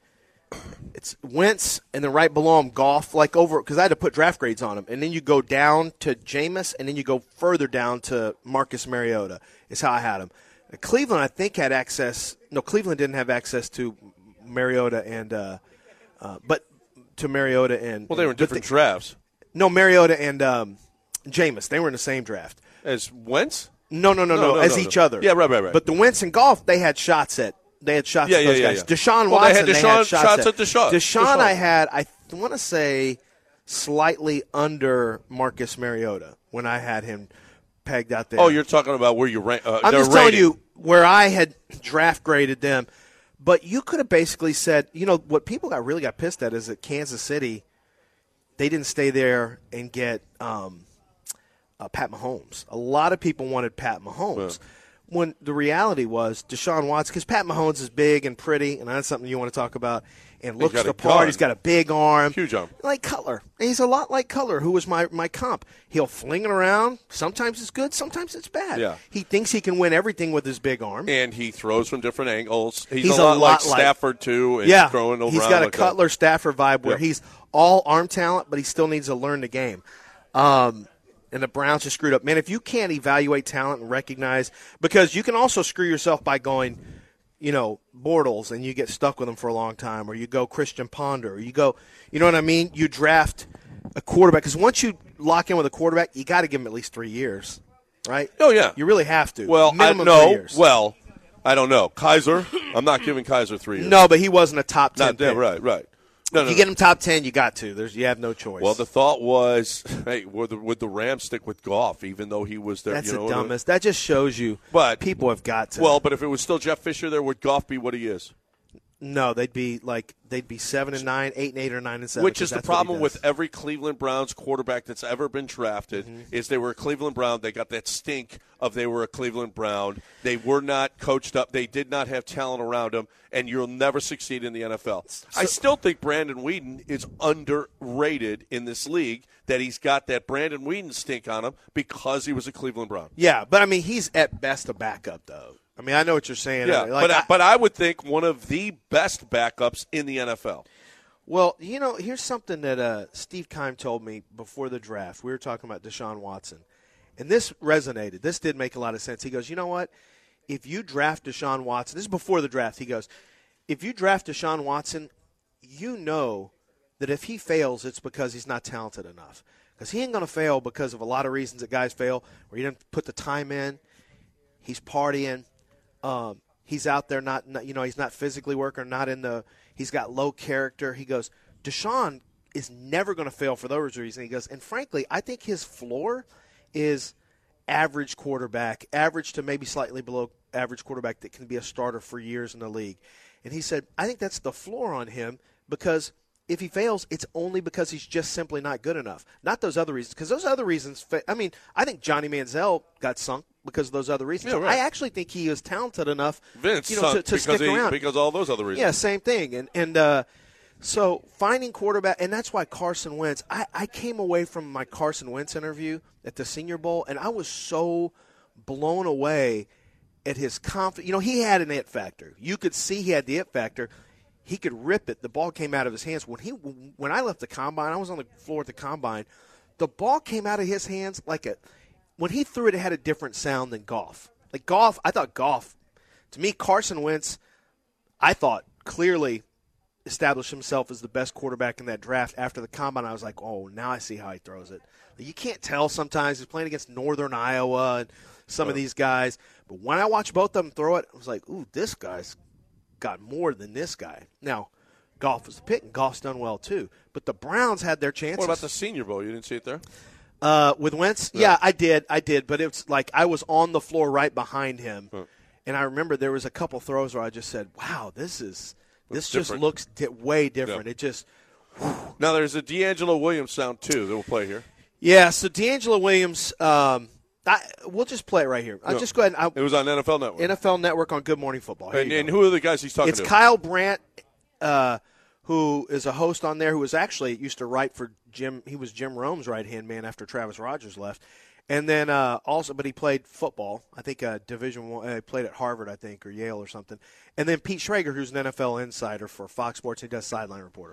It's Wentz, and then right below him, Goff, like over, because I had to put draft grades on him. And then you go down to Jameis, and then you go further down to Marcus Mariota, is how I had him. Cleveland, I think, had access. No, Cleveland didn't have access to Mariota and, uh, uh, but to Mariota and. Well, they were in different the, drafts. No, Mariota and um, Jameis, they were in the same draft. As Wentz? No, no, no, no, no, no as no, each no. other. Yeah, right, right, right. But the Wentz and Goff, they had shots at. They had shots Yeah, at yeah, those yeah, guys. yeah. Deshaun Well, they Watson, had they Deshaun- had shots, shots at. at Deshaun. Deshaun, Deshaun. I had, I want to say, slightly under Marcus Mariota when I had him pegged out there. Oh, you're talking about where you rank. Uh, I'm their just telling rating. you where I had draft graded them. But you could have basically said, you know, what people got really got pissed at is that Kansas City, they didn't stay there and get um, uh, Pat Mahomes. A lot of people wanted Pat Mahomes. Yeah. When the reality was Deshaun Watson, because Pat Mahomes is big and pretty, and that's something you want to talk about, and looks the part. He's got a big arm. Huge arm. Like Cutler. He's a lot like Cutler, who was my, my comp. He'll fling it around. Sometimes it's good, sometimes it's bad. Yeah. He thinks he can win everything with his big arm. And he throws from different angles. He's, He's a, lot a lot like like- Stafford, too. And Yeah, throwing he's around got a like Cutler Stafford vibe where Yeah. he's all arm talent, but he still needs to learn the game. Um, and the Browns just screwed up. Man, if you can't evaluate talent and recognize – because you can also screw yourself by going, you know, Bortles, and you get stuck with him for a long time, or you go Christian Ponder, or you go – you know what I mean? You draft a quarterback. Because once you lock in with a quarterback, you got to give him at least three years, right? Oh, yeah. You really have to. Well, I Minimum no. three years. Well, I don't know. Kaiser, I'm not giving Kaiser three years. No, but he wasn't a top ten Not pick. that, right, right. No, If no, you no. get him top ten, you got to. There's You have no choice. Well, the thought was, hey, would the, would the Rams stick with Goff, even though he was there? That's you know, the dumbest. That just shows you But people have got to. Well, but if it was still Jeff Fisher there, would Goff be what he is? no, they'd be like they'd be seven and nine, eight and eight, or nine and seven. Which is 'cause the that's what he problem does. with every Cleveland Browns quarterback that's ever been drafted Mm-hmm. is they were a Cleveland Brown. They got that stink of they were a Cleveland Brown. They were not coached up. They did not have talent around them, and you'll never succeed in the N F L. I still think Brandon Weeden is underrated in this league, that he's got that Brandon Weeden stink on him because he was a Cleveland Brown. Yeah, but I mean, he's at best a backup, though. I mean, I know what you're saying. Yeah, Like, but, I, I- but I would think one of the best backups in the N F L. Well, you know, here's something that uh, Steve Keim told me before the draft. We were talking about Deshaun Watson, and this resonated. This did make a lot of sense. He goes, you know what? If you draft Deshaun Watson, this is before the draft, he goes, if you draft Deshaun Watson, you know that if he fails, it's because he's not talented enough. Because he ain't going to fail because of a lot of reasons that guys fail, where he didn't put the time in, he's partying, um, he's out there not, not, you know, he's not physically working, not in the, he's got low character. He goes, Deshaun is never going to fail for those reasons. He goes, and frankly, I think his floor is average quarterback, average to maybe slightly below average quarterback that can be a starter for years in the league. And he said, I think that's the floor on him, because if he fails, it's only because he's just simply not good enough. Not those other reasons, because those other reasons, I mean, I think Johnny Manziel got sunk because of those other reasons. Yeah, right. I actually think he is talented enough, Vince you know, to, sunk to because, stick he, around. because all those other reasons. Yeah, same thing. And and uh, so finding quarterback, and that's why Carson Wentz, I, I came away from my Carson Wentz interview at the Senior Bowl, and I was so blown away at his confidence. You know, he had an it factor. You could see he had the it factor. He could rip it. The ball came out of his hands. When he when I left the combine, I was on the floor at the combine. The ball came out of his hands like a – when he threw it, it had a different sound than Goff. Like Goff, I thought Goff – to me, Carson Wentz, I thought clearly established himself as the best quarterback in that draft. After the combine, I was like, oh, now I see how he throws it. You can't tell sometimes. He's playing against Northern Iowa and some of these guys. But when I watched both of them throw it, I was like, ooh, this guy's got more than this guy. Now, Goff was the pick, and Goff's done well too. But the Browns had their chances. What about the Senior Bowl? You didn't see it there? Uh, with Wentz? Yeah. yeah, I did. I did. But it's like I was on the floor right behind him. Huh. And I remember there was a couple throws where I just said, wow, this is this It's just different. looks di- way different. Yeah. It just whew. Now, there's a D'Angelo Williams sound, too, that we'll play here. Yeah, so D'Angelo Williams, um, I, we'll just play it right here. I'll No. just go ahead. And, It was on N F L Network. N F L Network on Good Morning Football. Here And, you and go. who are the guys he's talking It's to? Kyle Brandt, uh, who is a host on there, who was actually used to write for Jim. He was Jim Rome's right-hand man after Travis Rogers left. And then uh, also, but he played football. I think uh, Division One. Uh, he played at Harvard, I think, or Yale or something. And then Pete Schrager, who's an N F L insider for Fox Sports. He does sideline reporter.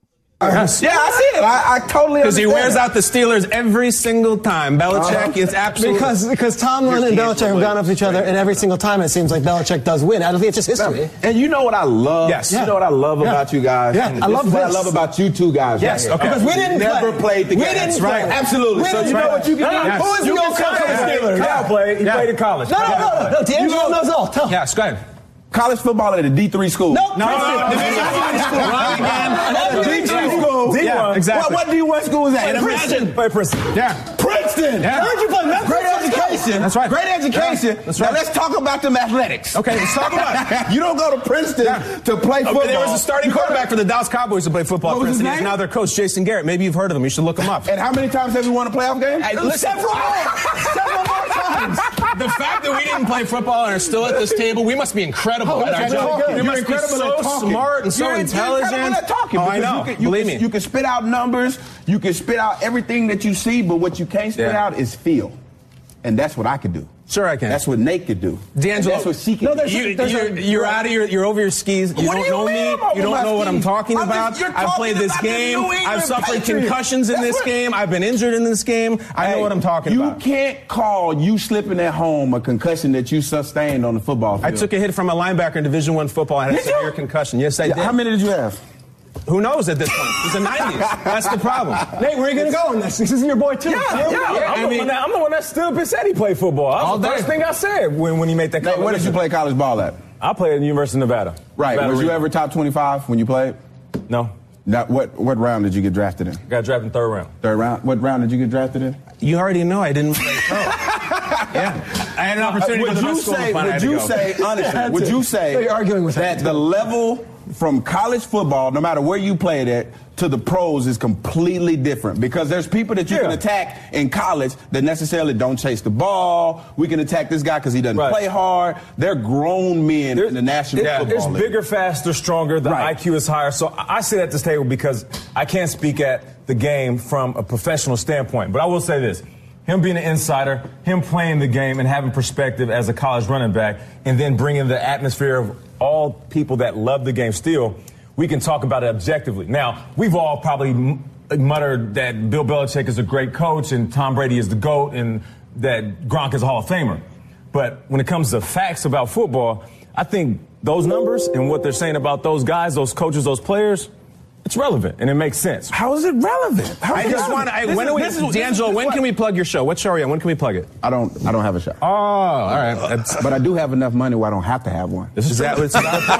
Yes. Yeah, I see it. I, I totally Because he wears that. out the Steelers every single time. Belichick is absolutely... Because because Tomlin and Belichick have gone up to each other, and every single time it seems like Belichick does win. I don't think it's just history. And you know what I love? Yes. You know what I love Yeah. about you guys? Yeah, And I this love is what this. I love about you two guys. Yes, right okay. here. Because we didn't never play. played together. We didn't That's play. right. Absolutely. We So didn't you know play. what you can do? No, no, Who is You your can come college in. Steelers? Kyle Kyle played. He Yeah. played in college. No, no, no, no, no. D'Angelo knows all. Tell him. Yes, go ahead. College football at a D three school. Nope. No, no, no. Princeton. Wrong again. At a D three school. D one. Yeah, exactly. What, what D one school is that? And imagine. Play Princeton. Yeah. Princeton. Yeah. Heard you play Memphis. Great education. That's right. Great education. Yeah, that's Now right. let's talk about them athletics. Okay, let's talk about it. You don't go to Princeton Yeah. to play football. There was a starting You go to- quarterback for the Dallas Cowboys who played football What at was his Princeton. He's name? now their coach, Jason Garrett. Maybe you've heard of him. You should look him up. And how many times have you won a playoff game? Hey, listen, Several more. Several more times. the fact that we didn't play football and are still at this table, we must be incredible Oh, at our that's job. right. We You're must be incredible so at talking. smart and so You're intelligent. incredible at talking. Oh, I because know. You can, you Believe can, me. You can spit out numbers. You can spit out everything that you see, but what you can't spit Yeah. out is feel. And that's what I could do. Sure, I can. That's what Nate could do. D'Angelo, And that's what she can No, do. there's- You, there's you're, a- you're out of your, you're over your skis. You What don't do you know mean me. I'm over You don't my know what I'm skis? talking I'm just- about. you're I've played talking this about the game. New England I've suffered Patriots. concussions in That's this what- game. I've been injured in this game. I know Hey, what I'm talking you about. You can't call you slipping at home a concussion that you sustained on the football field. I took a hit from a linebacker in Division One football. I had a Did you? severe concussion. Yes, I Yeah, did. How many did you have? Who knows at this point? It's the nineties. That's the problem. Nate, where are you going to go on this? This isn't your boy, too. Yeah, yeah. Yeah, I'm, I mean- the one that, I'm the one that stood up and said he played football. That All was the day. first thing I said when, when he made that Nate, comment. where did you play college ball at? I played at the University of Nevada. Right. Nevada Was you Region. ever top twenty-five when you played? No. Now, what what round did you get drafted in? Got drafted in third round. Third round. What round did you get drafted in? You already know I didn't play pro. Yeah. I had an opportunity Uh, would to go to you my school say? and find I Would had to you go. say honestly? Would you say You're arguing with that that. the level from college football, no matter where you played at, to the pros is completely different? Because there's people that you Yeah. can attack in college that necessarily don't chase the ball. We can attack this guy because he doesn't Right. play hard. They're grown men in the National It- Football It's League. bigger, faster, stronger. The Right. I Q is higher. So I I sit at this table because I can't speak at the game from a professional standpoint. But I will say this. Him being an insider, him playing the game and having perspective as a college running back, and then bringing the atmosphere of all people that love the game still, we can talk about it objectively. Now, we've all probably m- muttered that Bill Belichick is a great coach and Tom Brady is the GOAT and that Gronk is a Hall of Famer. But when it comes to facts about football, I think those numbers and what they're saying about those guys, those coaches, those players, it's relevant and it makes sense. How is it relevant? How I is it just want relevant? to. When This are we, is- this is- D'Angelo, this is when what- can we plug your show? What show are you on? When can we plug it? I don't. I don't have a shot. Oh, all right. That's, But I do have enough money where I don't have to have one. this is that. It's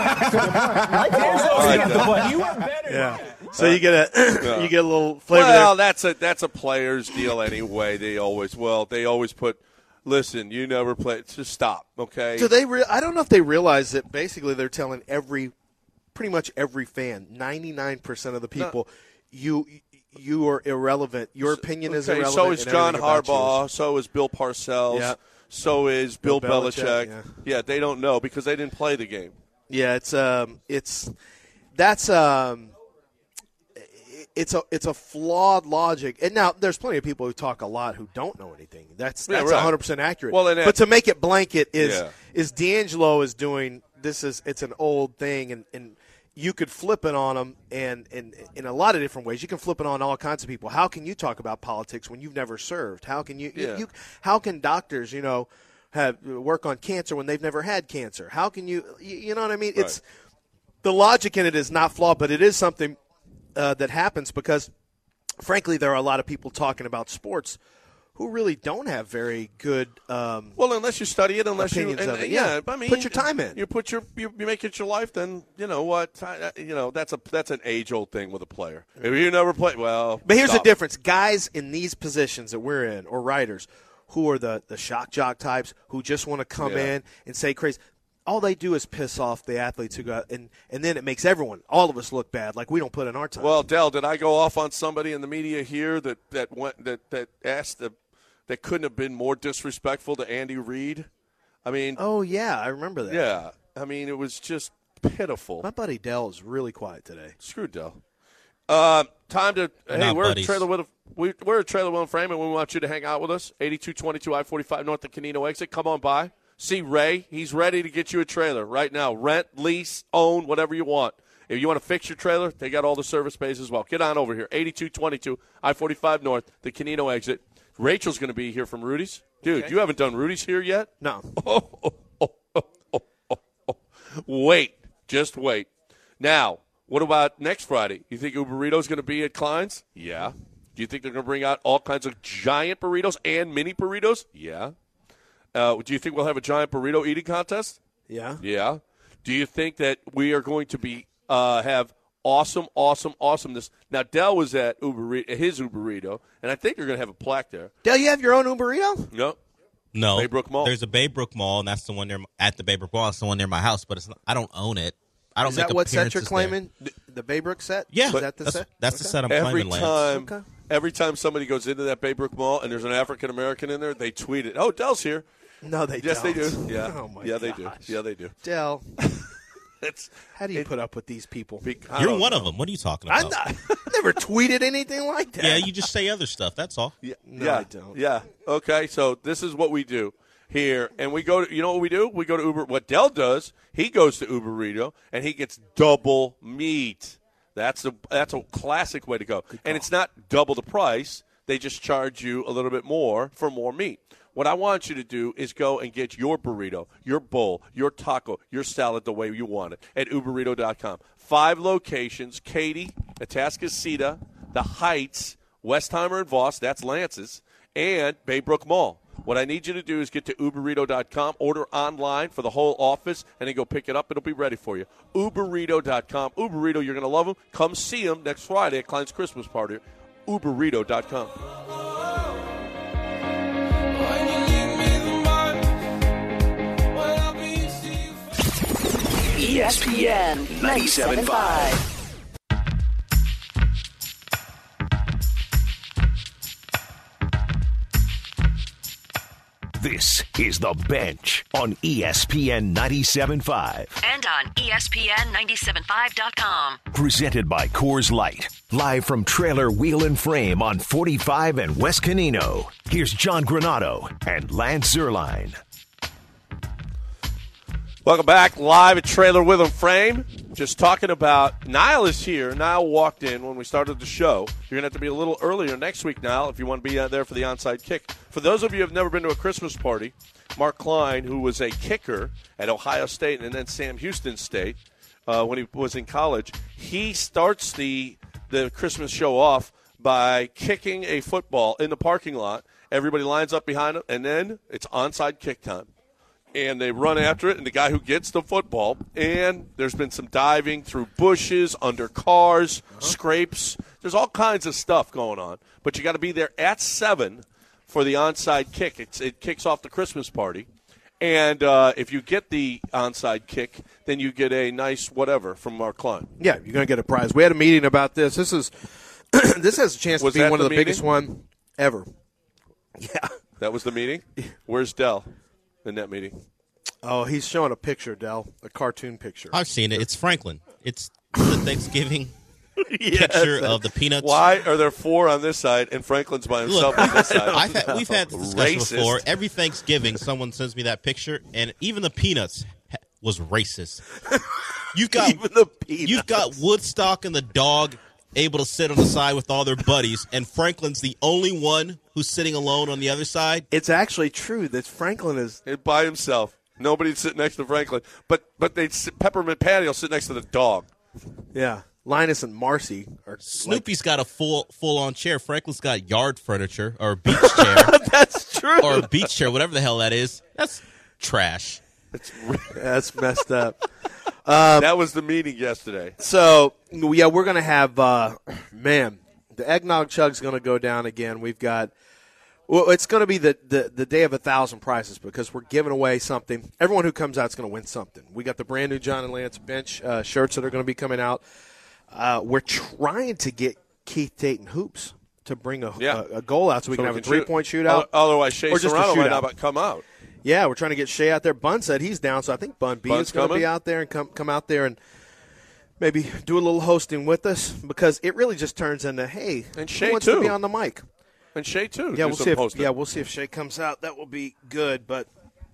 You are better. Yeah. So you get a you get a little flavor Well, there. that's a that's a player's deal anyway. They always well, they always put. Listen, you never play. Just stop, okay? Do they? Re- I don't know if they realize that. Basically, they're telling every, pretty much every fan, ninety-nine percent of the people, you you are irrelevant. Your opinion is Okay, irrelevant. so is and John everything about you Harbaugh. is- So is Bill Parcells. Yeah. So is Bill, Bill Belichick. Belichick, yeah. yeah, they don't know because they didn't play the game. Yeah, it's um, it's that's um, it's a it's a flawed logic. And now there's plenty of people who talk a lot who don't know anything. That's Yeah, that's right. one hundred percent accurate. Well, and but that- to make it blanket is Yeah. is D'Angelo is doing this is it's an old thing and. and you could flip it on them, and, and in a lot of different ways. You can flip it on all kinds of people. How can you talk about politics when you've never served? How can you? Yeah. you how can doctors, you know, have work on cancer when they've never had cancer? How can you? You, you know what I mean? Right. It's the logic in it is not flawed, but it is something uh, that happens because, frankly, there are a lot of people talking about sports who really don't have very good. Um, Well, unless you study it, unless you, Opinions and, of it, yeah, yeah. I mean, Put your time in. You put your, you, you make it your life. Then you know what? I, I- you know that's a that's an age old thing with a player. If you never play, well, But here's stop. the difference. Guys in these positions that we're in, or writers, who are the, the shock jock types who just want to come Yeah. in and say crazy. all they do is piss off the athletes who got, and, and then it makes everyone, all of us look bad, like we don't put in our time. Well, Dell, did I go off on somebody in the media here that that went that that asked the, that couldn't have been more disrespectful to Andy Reid? I mean, oh yeah, I remember that. Yeah, I mean it was just pitiful. My buddy Dell is really quiet today. Screw Dell. Uh, time to We're hey, not we're a buddies. trailer with a, we, we're a trailer Will and Frame, and we want you to hang out with us. eighty-two twenty-two I forty-five North of Canino exit. Come on by. See Ray. He's ready to get you a trailer right now. Rent, lease, own, whatever you want. If you want to fix your trailer, they got all the service bays as well. Get on over here. eighty-two twenty-two I forty-five North, the Canino exit. Rachel's going to be here from Rudy's. Dude, Okay. you haven't done Rudy's here yet? No. Oh, oh, oh, oh, oh, oh, oh. Wait. Just wait. Now, what about next Friday? You think Uber Burrito's going to be at Klein's? Yeah. Do you think they're going to bring out all kinds of giant burritos and mini burritos? Yeah. Uh, do you think we'll have a giant burrito eating contest? Yeah. Yeah. Do you think that we are going to be uh, have awesome, awesome, awesomeness? Now, Dell was at Uber, his Uber Burrito, and I think you're going to have a plaque there. Dell, you have your own Uber burrito? No. No, Baybrook Mall. There's a Baybrook Mall, and that's the one near at the Baybrook Mall. That's the one near my house, but it's not, I don't own it. I don't Is make that what set you're appearances claiming? The, the Baybrook set? Yeah, Is that the that's, set? that's the Okay. set I'm Every claiming, Lance. time, Okay. every time somebody goes into that Baybrook Mall and there's an African American in there, they tweet it. Oh, Dell's here. No, they yes, don't. they do. Yeah, Oh, my yeah, they gosh. do. Yeah, they do. Dell, It's how do you it- put up with these people? be- I You're don't one know. of them. What are you talking I'm about? not. I never tweeted anything like that. Yeah, you just say other stuff. That's all. Yeah, No, yeah, I don't. Yeah. Okay, so this is what we do here, and we go to. You know what we do? We go to Uber. What Dell does, he goes to Uber Burrito and he gets double meat. That's a that's a classic way to go, and it's not double the price. They just charge you a little bit more for more meat. What I want you to do is go and get your burrito, your bowl, your taco, your salad the way you want it at uber burrito dot com. Five locations: Katy, Atascocita, The Heights, Westheimer and Voss, that's Lance's, and Baybrook Mall. What I need you to do is get to uber burrito dot com, order online for the whole office, and then go pick it up. It'll be ready for you. uber burrito dot com. Uber Burrito, you're going to love them. Come see them next Friday at Klein's Christmas Party. uber burrito dot com. E S P N ninety-seven point five. This is The Bench on E S P N ninety-seven point five. And on E S P N ninety-seven point five dot com. Presented by Coors Light. Live from Trailer Wheel and Frame on forty-five and West Canino. Here's John Granado and Lance Zerline. Welcome back, live at Trailer Wheel and Frame. Just talking about, Niall is here. Niall walked in when we started the show. You're going to have to be a little earlier next week, Niall, if you want to be out there for the onside kick. For those of you who have never been to a Christmas party, Mark Klein, who was a kicker at Ohio State and then Sam Houston State uh, when he was in college, he starts the, the Christmas show off by kicking a football in the parking lot. Everybody lines up behind him, and then it's onside kick time. And they run after it, and the guy who gets the football, and there's been some diving through bushes, under cars, uh-huh. scrapes. There's all kinds of stuff going on. But you got to be there at seven for the onside kick. It's, it kicks off the Christmas party. And uh, if you get the onside kick, then you get a nice whatever from Mark Klein. Yeah, you're going to get a prize. We had a meeting about this. This is this has a chance Was to be that one of the the meeting? biggest one ever. Yeah. That was the meeting? Where's Dell in that meeting? Oh, he's showing a picture, Dell, a cartoon picture. I've seen it. It's Franklin. It's the Thanksgiving picture of the peanuts. Why are there four on this side and Franklin's by himself Look, on this side? I've had, we've had this discussion Racist. before. Every Thanksgiving, someone sends me that picture, and even the peanuts ha- was racist. You've got Even the peanuts. You've got Woodstock and the dog able to sit on the side with all their buddies, and Franklin's the only one who's sitting alone on the other side. It's actually true that Franklin is by himself. Nobody'd sit next to Franklin. But but they'd sit, Peppermint Patty will sit next to the dog. Yeah. Linus and Marcy are Snoopy's got a full full on chair. Franklin's got yard furniture or a beach chair. That's true. Or a beach chair, whatever the hell that is. That's trash. It's That's messed up. Um, that was the meeting yesterday. So, yeah, we're going to have, uh, man, the eggnog chug's going to go down again. We've got Well, it's going to be the, the, the day of a thousand prizes because we're giving away something. Everyone who comes out is going to win something. We got the brand new John and Lance bench uh, shirts that are going to be coming out. Uh, we're trying to get Keith Dayton Hoops to bring a, Yeah. a, a goal out so we So can we have a can three-point shoot. shootout. Otherwise, Shea or just a Serrano might shootout. not come out. Yeah, we're trying to get Shea out there. Bun said he's down, so I think Bun B Bun's is going to coming? be out there and come come out there and maybe do a little hosting with us because it really just turns into, hey, And who Shea, wants too. to be on the mic? And Shea, too. Yeah, do we'll some see. If, hosting. yeah, we'll see if Shea comes out. That will be good, but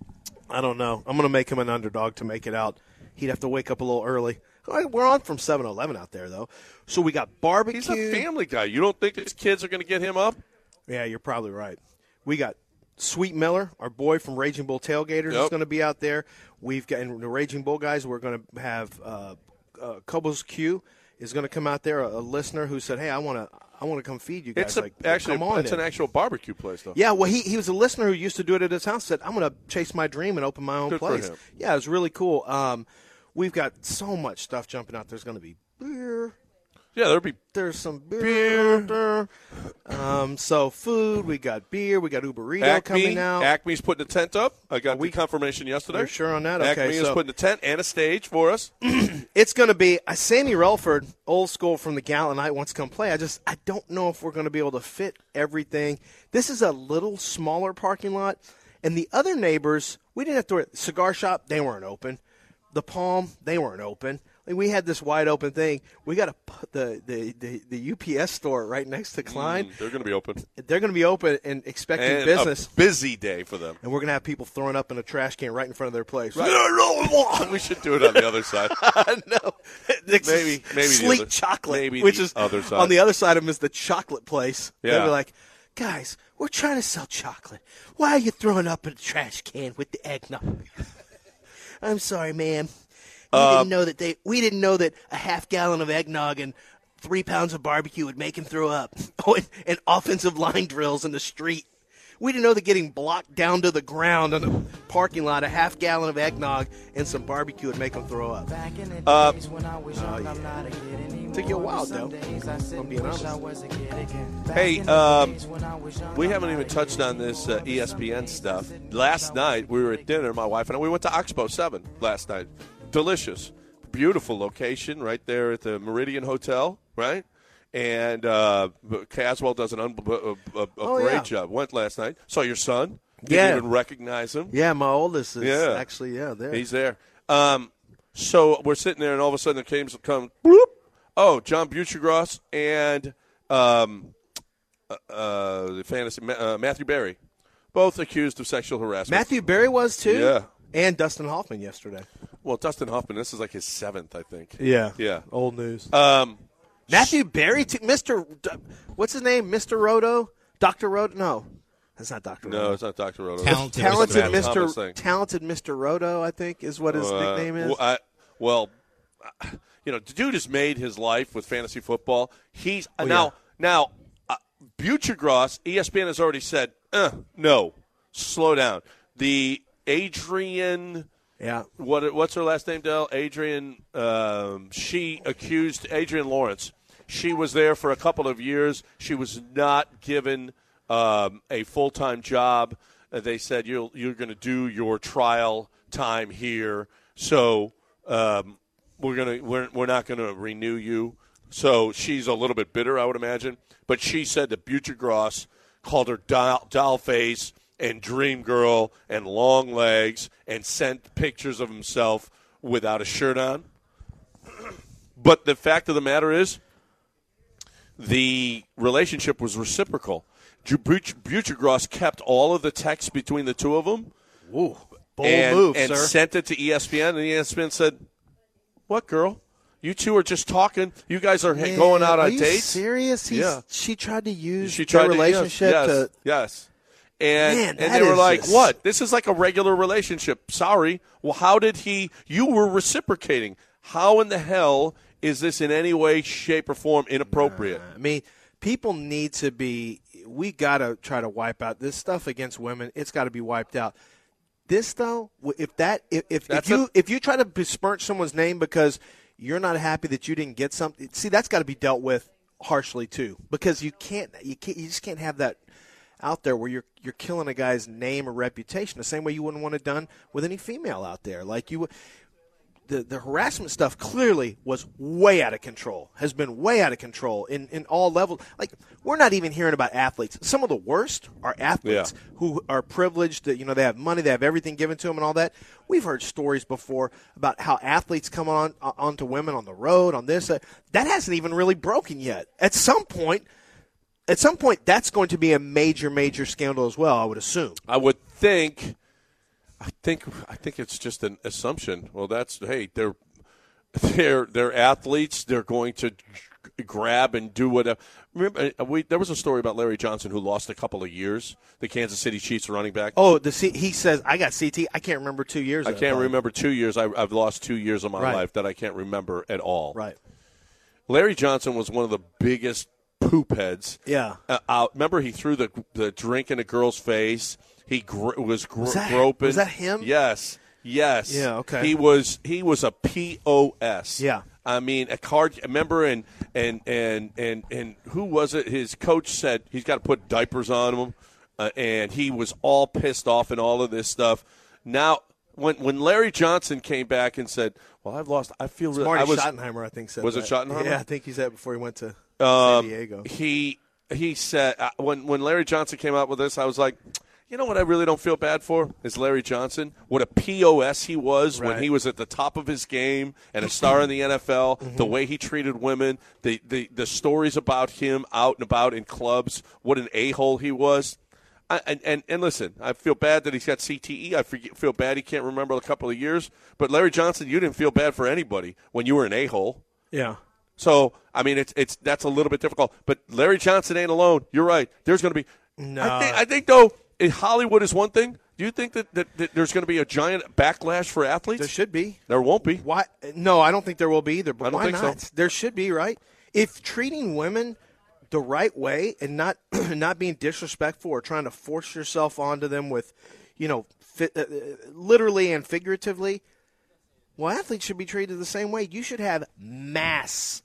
I don't know. I'm going to make him an underdog to make it out. He'd have to wake up a little early. All right, we're on from seven eleven out there, though. So we got barbecue. He's a family guy. You don't think his kids are going to get him up? Yeah, you're probably right. We got Sweet Miller, our boy from Raging Bull Tailgaters, Yep. is going to be out there. We've got and the Raging Bull guys. We're going to have uh, uh, Cobos Q is going to come out there. A, a listener who said, "Hey, I want to, I want to come feed you guys." It's a, like, actually come on it's in. an actual barbecue place, though. Yeah, well, he he was a listener who used to do it at his house. Said, "I'm going to chase my dream and open my own Good for place." him. Yeah, it was really cool. Um, we've got so much stuff jumping out. There's going to be beer. Yeah, there'll be There's some beer. out there. Um, so food. We got beer. We got Uber Eats Acme. coming out. Acme's putting a tent up. I got the confirmation yesterday. You're sure on that? Okay, Acme is so- putting a tent and a stage for us. It's going to be uh, Sammy Relford, old school from the Gallant Night, wants to come play. I just I don't know if we're going to be able to fit everything. This is a little smaller parking lot, and the other neighbors, we didn't have to. Cigar shop, they weren't open. The Palm, they weren't open. Like, we had this wide open thing. We got to put the, the, the, the U P S store right next to Klein. Mm, they're going to be open. They're going to be open and expecting And business. a busy day for them. And we're going to have people throwing up in a trash can right in front of their place. We should do it on the other side. no, maybe maybe the Sleek other- chocolate, maybe which the is other side. on the other side of them is the chocolate place. Yeah. They'll be like, guys, we're trying to sell chocolate. Why are you throwing up in a trash can with the eggnog? I'm sorry, ma'am. We Uh, didn't know that they. We didn't know that a half gallon of eggnog and three pounds of barbecue would make him throw up. Oh, and, and offensive line drills in the street. We didn't know that getting blocked down to the ground in a parking lot, a half gallon of eggnog and some barbecue would make him throw up. Uh, Oh, yeah. Took you a while, though. I'm being honest. Hey, um, we haven't even touched on this uh, E S P N stuff. Last night, we were at dinner, my wife and I. We went to Oxbow seven last night. Delicious. Beautiful location right there at the Meridian Hotel, right? And uh, Caswell does an un- a, a, a Oh, great yeah. job. Went last night. Saw your son. Didn't Yeah. even recognize him. Yeah, my oldest is Yeah. actually, yeah, there. He's there. Um, so we're sitting there, and all of a sudden, the games come. Bloop. Oh, John Buccigross and um, uh, uh, the fantasy uh, Matthew Berry, both accused of sexual harassment. Matthew Berry was, too? Yeah. And Dustin Hoffman yesterday. Well, Dustin Hoffman, this is like his seventh, I think. Yeah. Yeah. Old news. Um, Matthew Berry, too, Mister D- what's his name? Mister Roto? Doctor Roto? No. That's not Doctor Roto. no, it's not Doctor Roto. Talented It's Talented Matt Mister Thomas thing. Talented Mister Roto, I think, is what his Uh, nickname is. w- I- well, you know, the dude has made his life with fantasy football. He's Oh, now yeah. now uh, Buccigross. E S P N has already said, uh, no, slow down. The Adrian. Yeah. What what's her last name, Del? Adrian. Um, she accused Adrian Lawrence. She was there for a couple of years. She was not given um, a full time job. Uh, they said you're you're going to do your trial time here, so um, we're gonna we're we're not going to renew you. So she's a little bit bitter, I would imagine. But she said that Buccigross called her doll, doll face and dream girl and long legs and sent pictures of himself without a shirt on. But the fact of the matter is, the relationship was reciprocal. Buccigross kept all of the texts between the two of them. Ooh, bold and, move, and sir. sent it to E S P N, and E S P N said, "What, girl? You two are just talking. You guys are Man, going out on are you dates." serious? He's, Yeah. She tried to use She their tried relationship to, yes, to. yes, yes. And Man, and that they were is like, just- "What? This is like a regular relationship." Sorry. Well, how did he? You were reciprocating. How in the hell is this in any way, shape, or form inappropriate? I mean, people need to be. We got to try to wipe out this stuff against women. It's got to be wiped out. This though, if that if if, if That's you a- if you try to besmirch someone's name because you're not happy that you didn't get something, see that's got to be dealt with harshly too. Because you can't you can't you just can't have that. out there where you're you're killing a guy's name or reputation the same way you wouldn't want it done with any female out there. Like you, the the harassment stuff clearly was way out of control. Has been way out of control in, in all levels. Like we're not even hearing about athletes. Some of the worst are athletes Yeah. who are privileged. That you know they have money, they have everything given to them, and all that. We've heard stories before about how athletes come on uh, onto women on the road on this. Uh, that hasn't even really broken yet. At some point. At some point, that's going to be a major, major scandal as well, I would assume. I would think. I think. I think it's just an assumption. Well, that's hey, they're they're they're athletes. They're going to grab and do whatever. Remember, we, there was a story about Larry Johnson who lost a couple of years. The Kansas City Chiefs running back. Oh, the C, he says I got C T. I can't remember two years. I of can't it, remember two years. I, I've lost two years of my Right. life that I can't remember at all. Right. Larry Johnson was one of the biggest poop heads. Yeah. Uh, out. Remember, he threw the the drink in a girl's face. He gr- was, gr- Was that- groping. was that him? Yes. Yes. Yeah, okay. He was he was a P O S. Yeah. I mean, a card. Remember, and and and and and who was it? His coach said he's got to put diapers on him, uh, and he was all pissed off and all of this stuff. Now, when when Larry Johnson came back and said, "Well, I've lost. I feel really." Marty I was, Schottenheimer, I think, said Was that. it Schottenheimer? Yeah, I think he said it before he went to Um, San Diego. He he said uh, when when Larry Johnson came out with this, I was like, you know what, I really don't feel bad for is Larry Johnson. What a P O S he was when Right. he was at the top of his game and a star in the N F L. Mm-hmm. The way he treated women, the, the the stories about him out and about in clubs, what an a hole he was. I, and, and and listen, I feel bad that he's got C T E. I forget, feel bad he can't remember a couple of years. But Larry Johnson, you didn't feel bad for anybody when you were an a hole. Yeah. So, I mean, it's it's that's a little bit difficult. But Larry Johnson ain't alone. You're right. There's going to be No. I think, I think, though, in Hollywood is one thing. Do you think that, that, that there's going to be a giant backlash for athletes? There should be. There won't be. Why? No, I don't think there will be either. But I don't why think not? so. There should be, right? If treating women the right way and not not being disrespectful or trying to force yourself onto them with, you know, fi- uh, literally and figuratively, well, athletes should be treated the same way. You should have mass,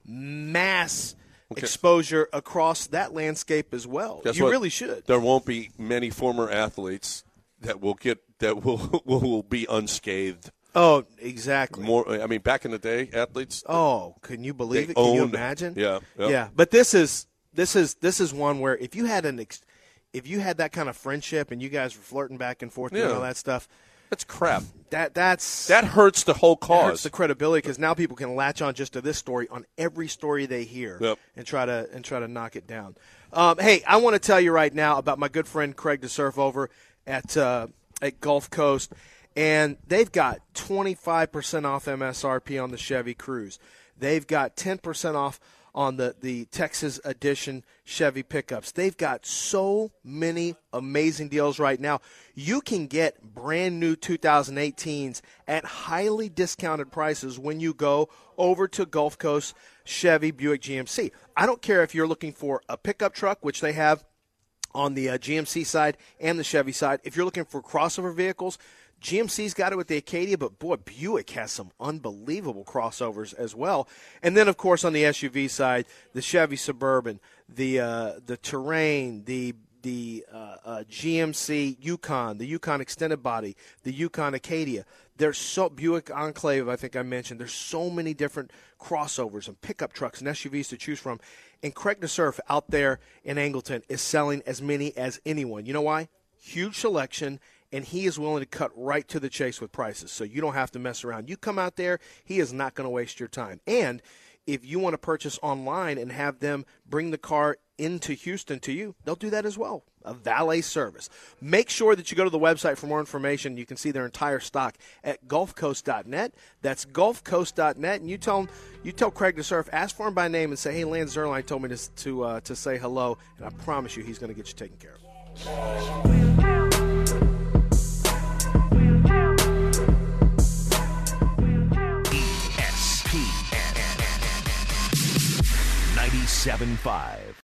mass Okay. exposure across that landscape as well. Guess you what? really should. There won't be many former athletes that will get that will will be unscathed. Oh, exactly. More, I mean, back in the day, athletes. Oh, can you believe They it? Can you owned- imagine? yeah, yeah. yeah. But this is this is this is one where if you had an ex, if you had that kind of friendship and you guys were flirting back and forth and Yeah. all that stuff, that's crap. That that's That hurts the whole that cause. hurts the credibility because now people can latch on just to this story on every story they hear Yep. and try to and try to knock it down. Um, hey, I want to tell you right now about my good friend Craig DeSurf over at uh, at Gulf Coast. And they've got twenty-five percent off M S R P on the Chevy Cruze. They've got ten percent off on the, the Texas Edition Chevy pickups. They've got so many amazing deals right now. You can get brand new two thousand eighteens at highly discounted prices when you go over to Gulf Coast Chevy Buick G M C. I don't care if you're looking for a pickup truck, which they have on the uh, G M C side and the Chevy side. If you're looking for crossover vehicles, G M C's got it with the Acadia, but boy, Buick has some unbelievable crossovers as well. And then, of course, on the S U V side, the Chevy Suburban, the uh, the Terrain, the the uh, uh, G M C Yukon, the Yukon Extended Body, the Yukon Acadia. There's so Buick Enclave, I think I mentioned. There's so many different crossovers and pickup trucks and S U Vs to choose from. And Craig DeSurf out there in Angleton is selling as many as anyone. You know why? Huge selection. And he is willing to cut right to the chase with prices, so you don't have to mess around. You come out there, he is not going to waste your time. And if you want to purchase online and have them bring the car into Houston to you, they'll do that as well, a valet service. Make sure that you go to the website for more information. You can see their entire stock at gulf coast dot net. That's gulf coast dot net. And you tell him, you tell Craig DeSurf, ask for him by name and say, hey, Lance Zierlein told me to, to, uh, to say hello, and I promise you he's going to get you taken care of. E S P N ninety-seven point five.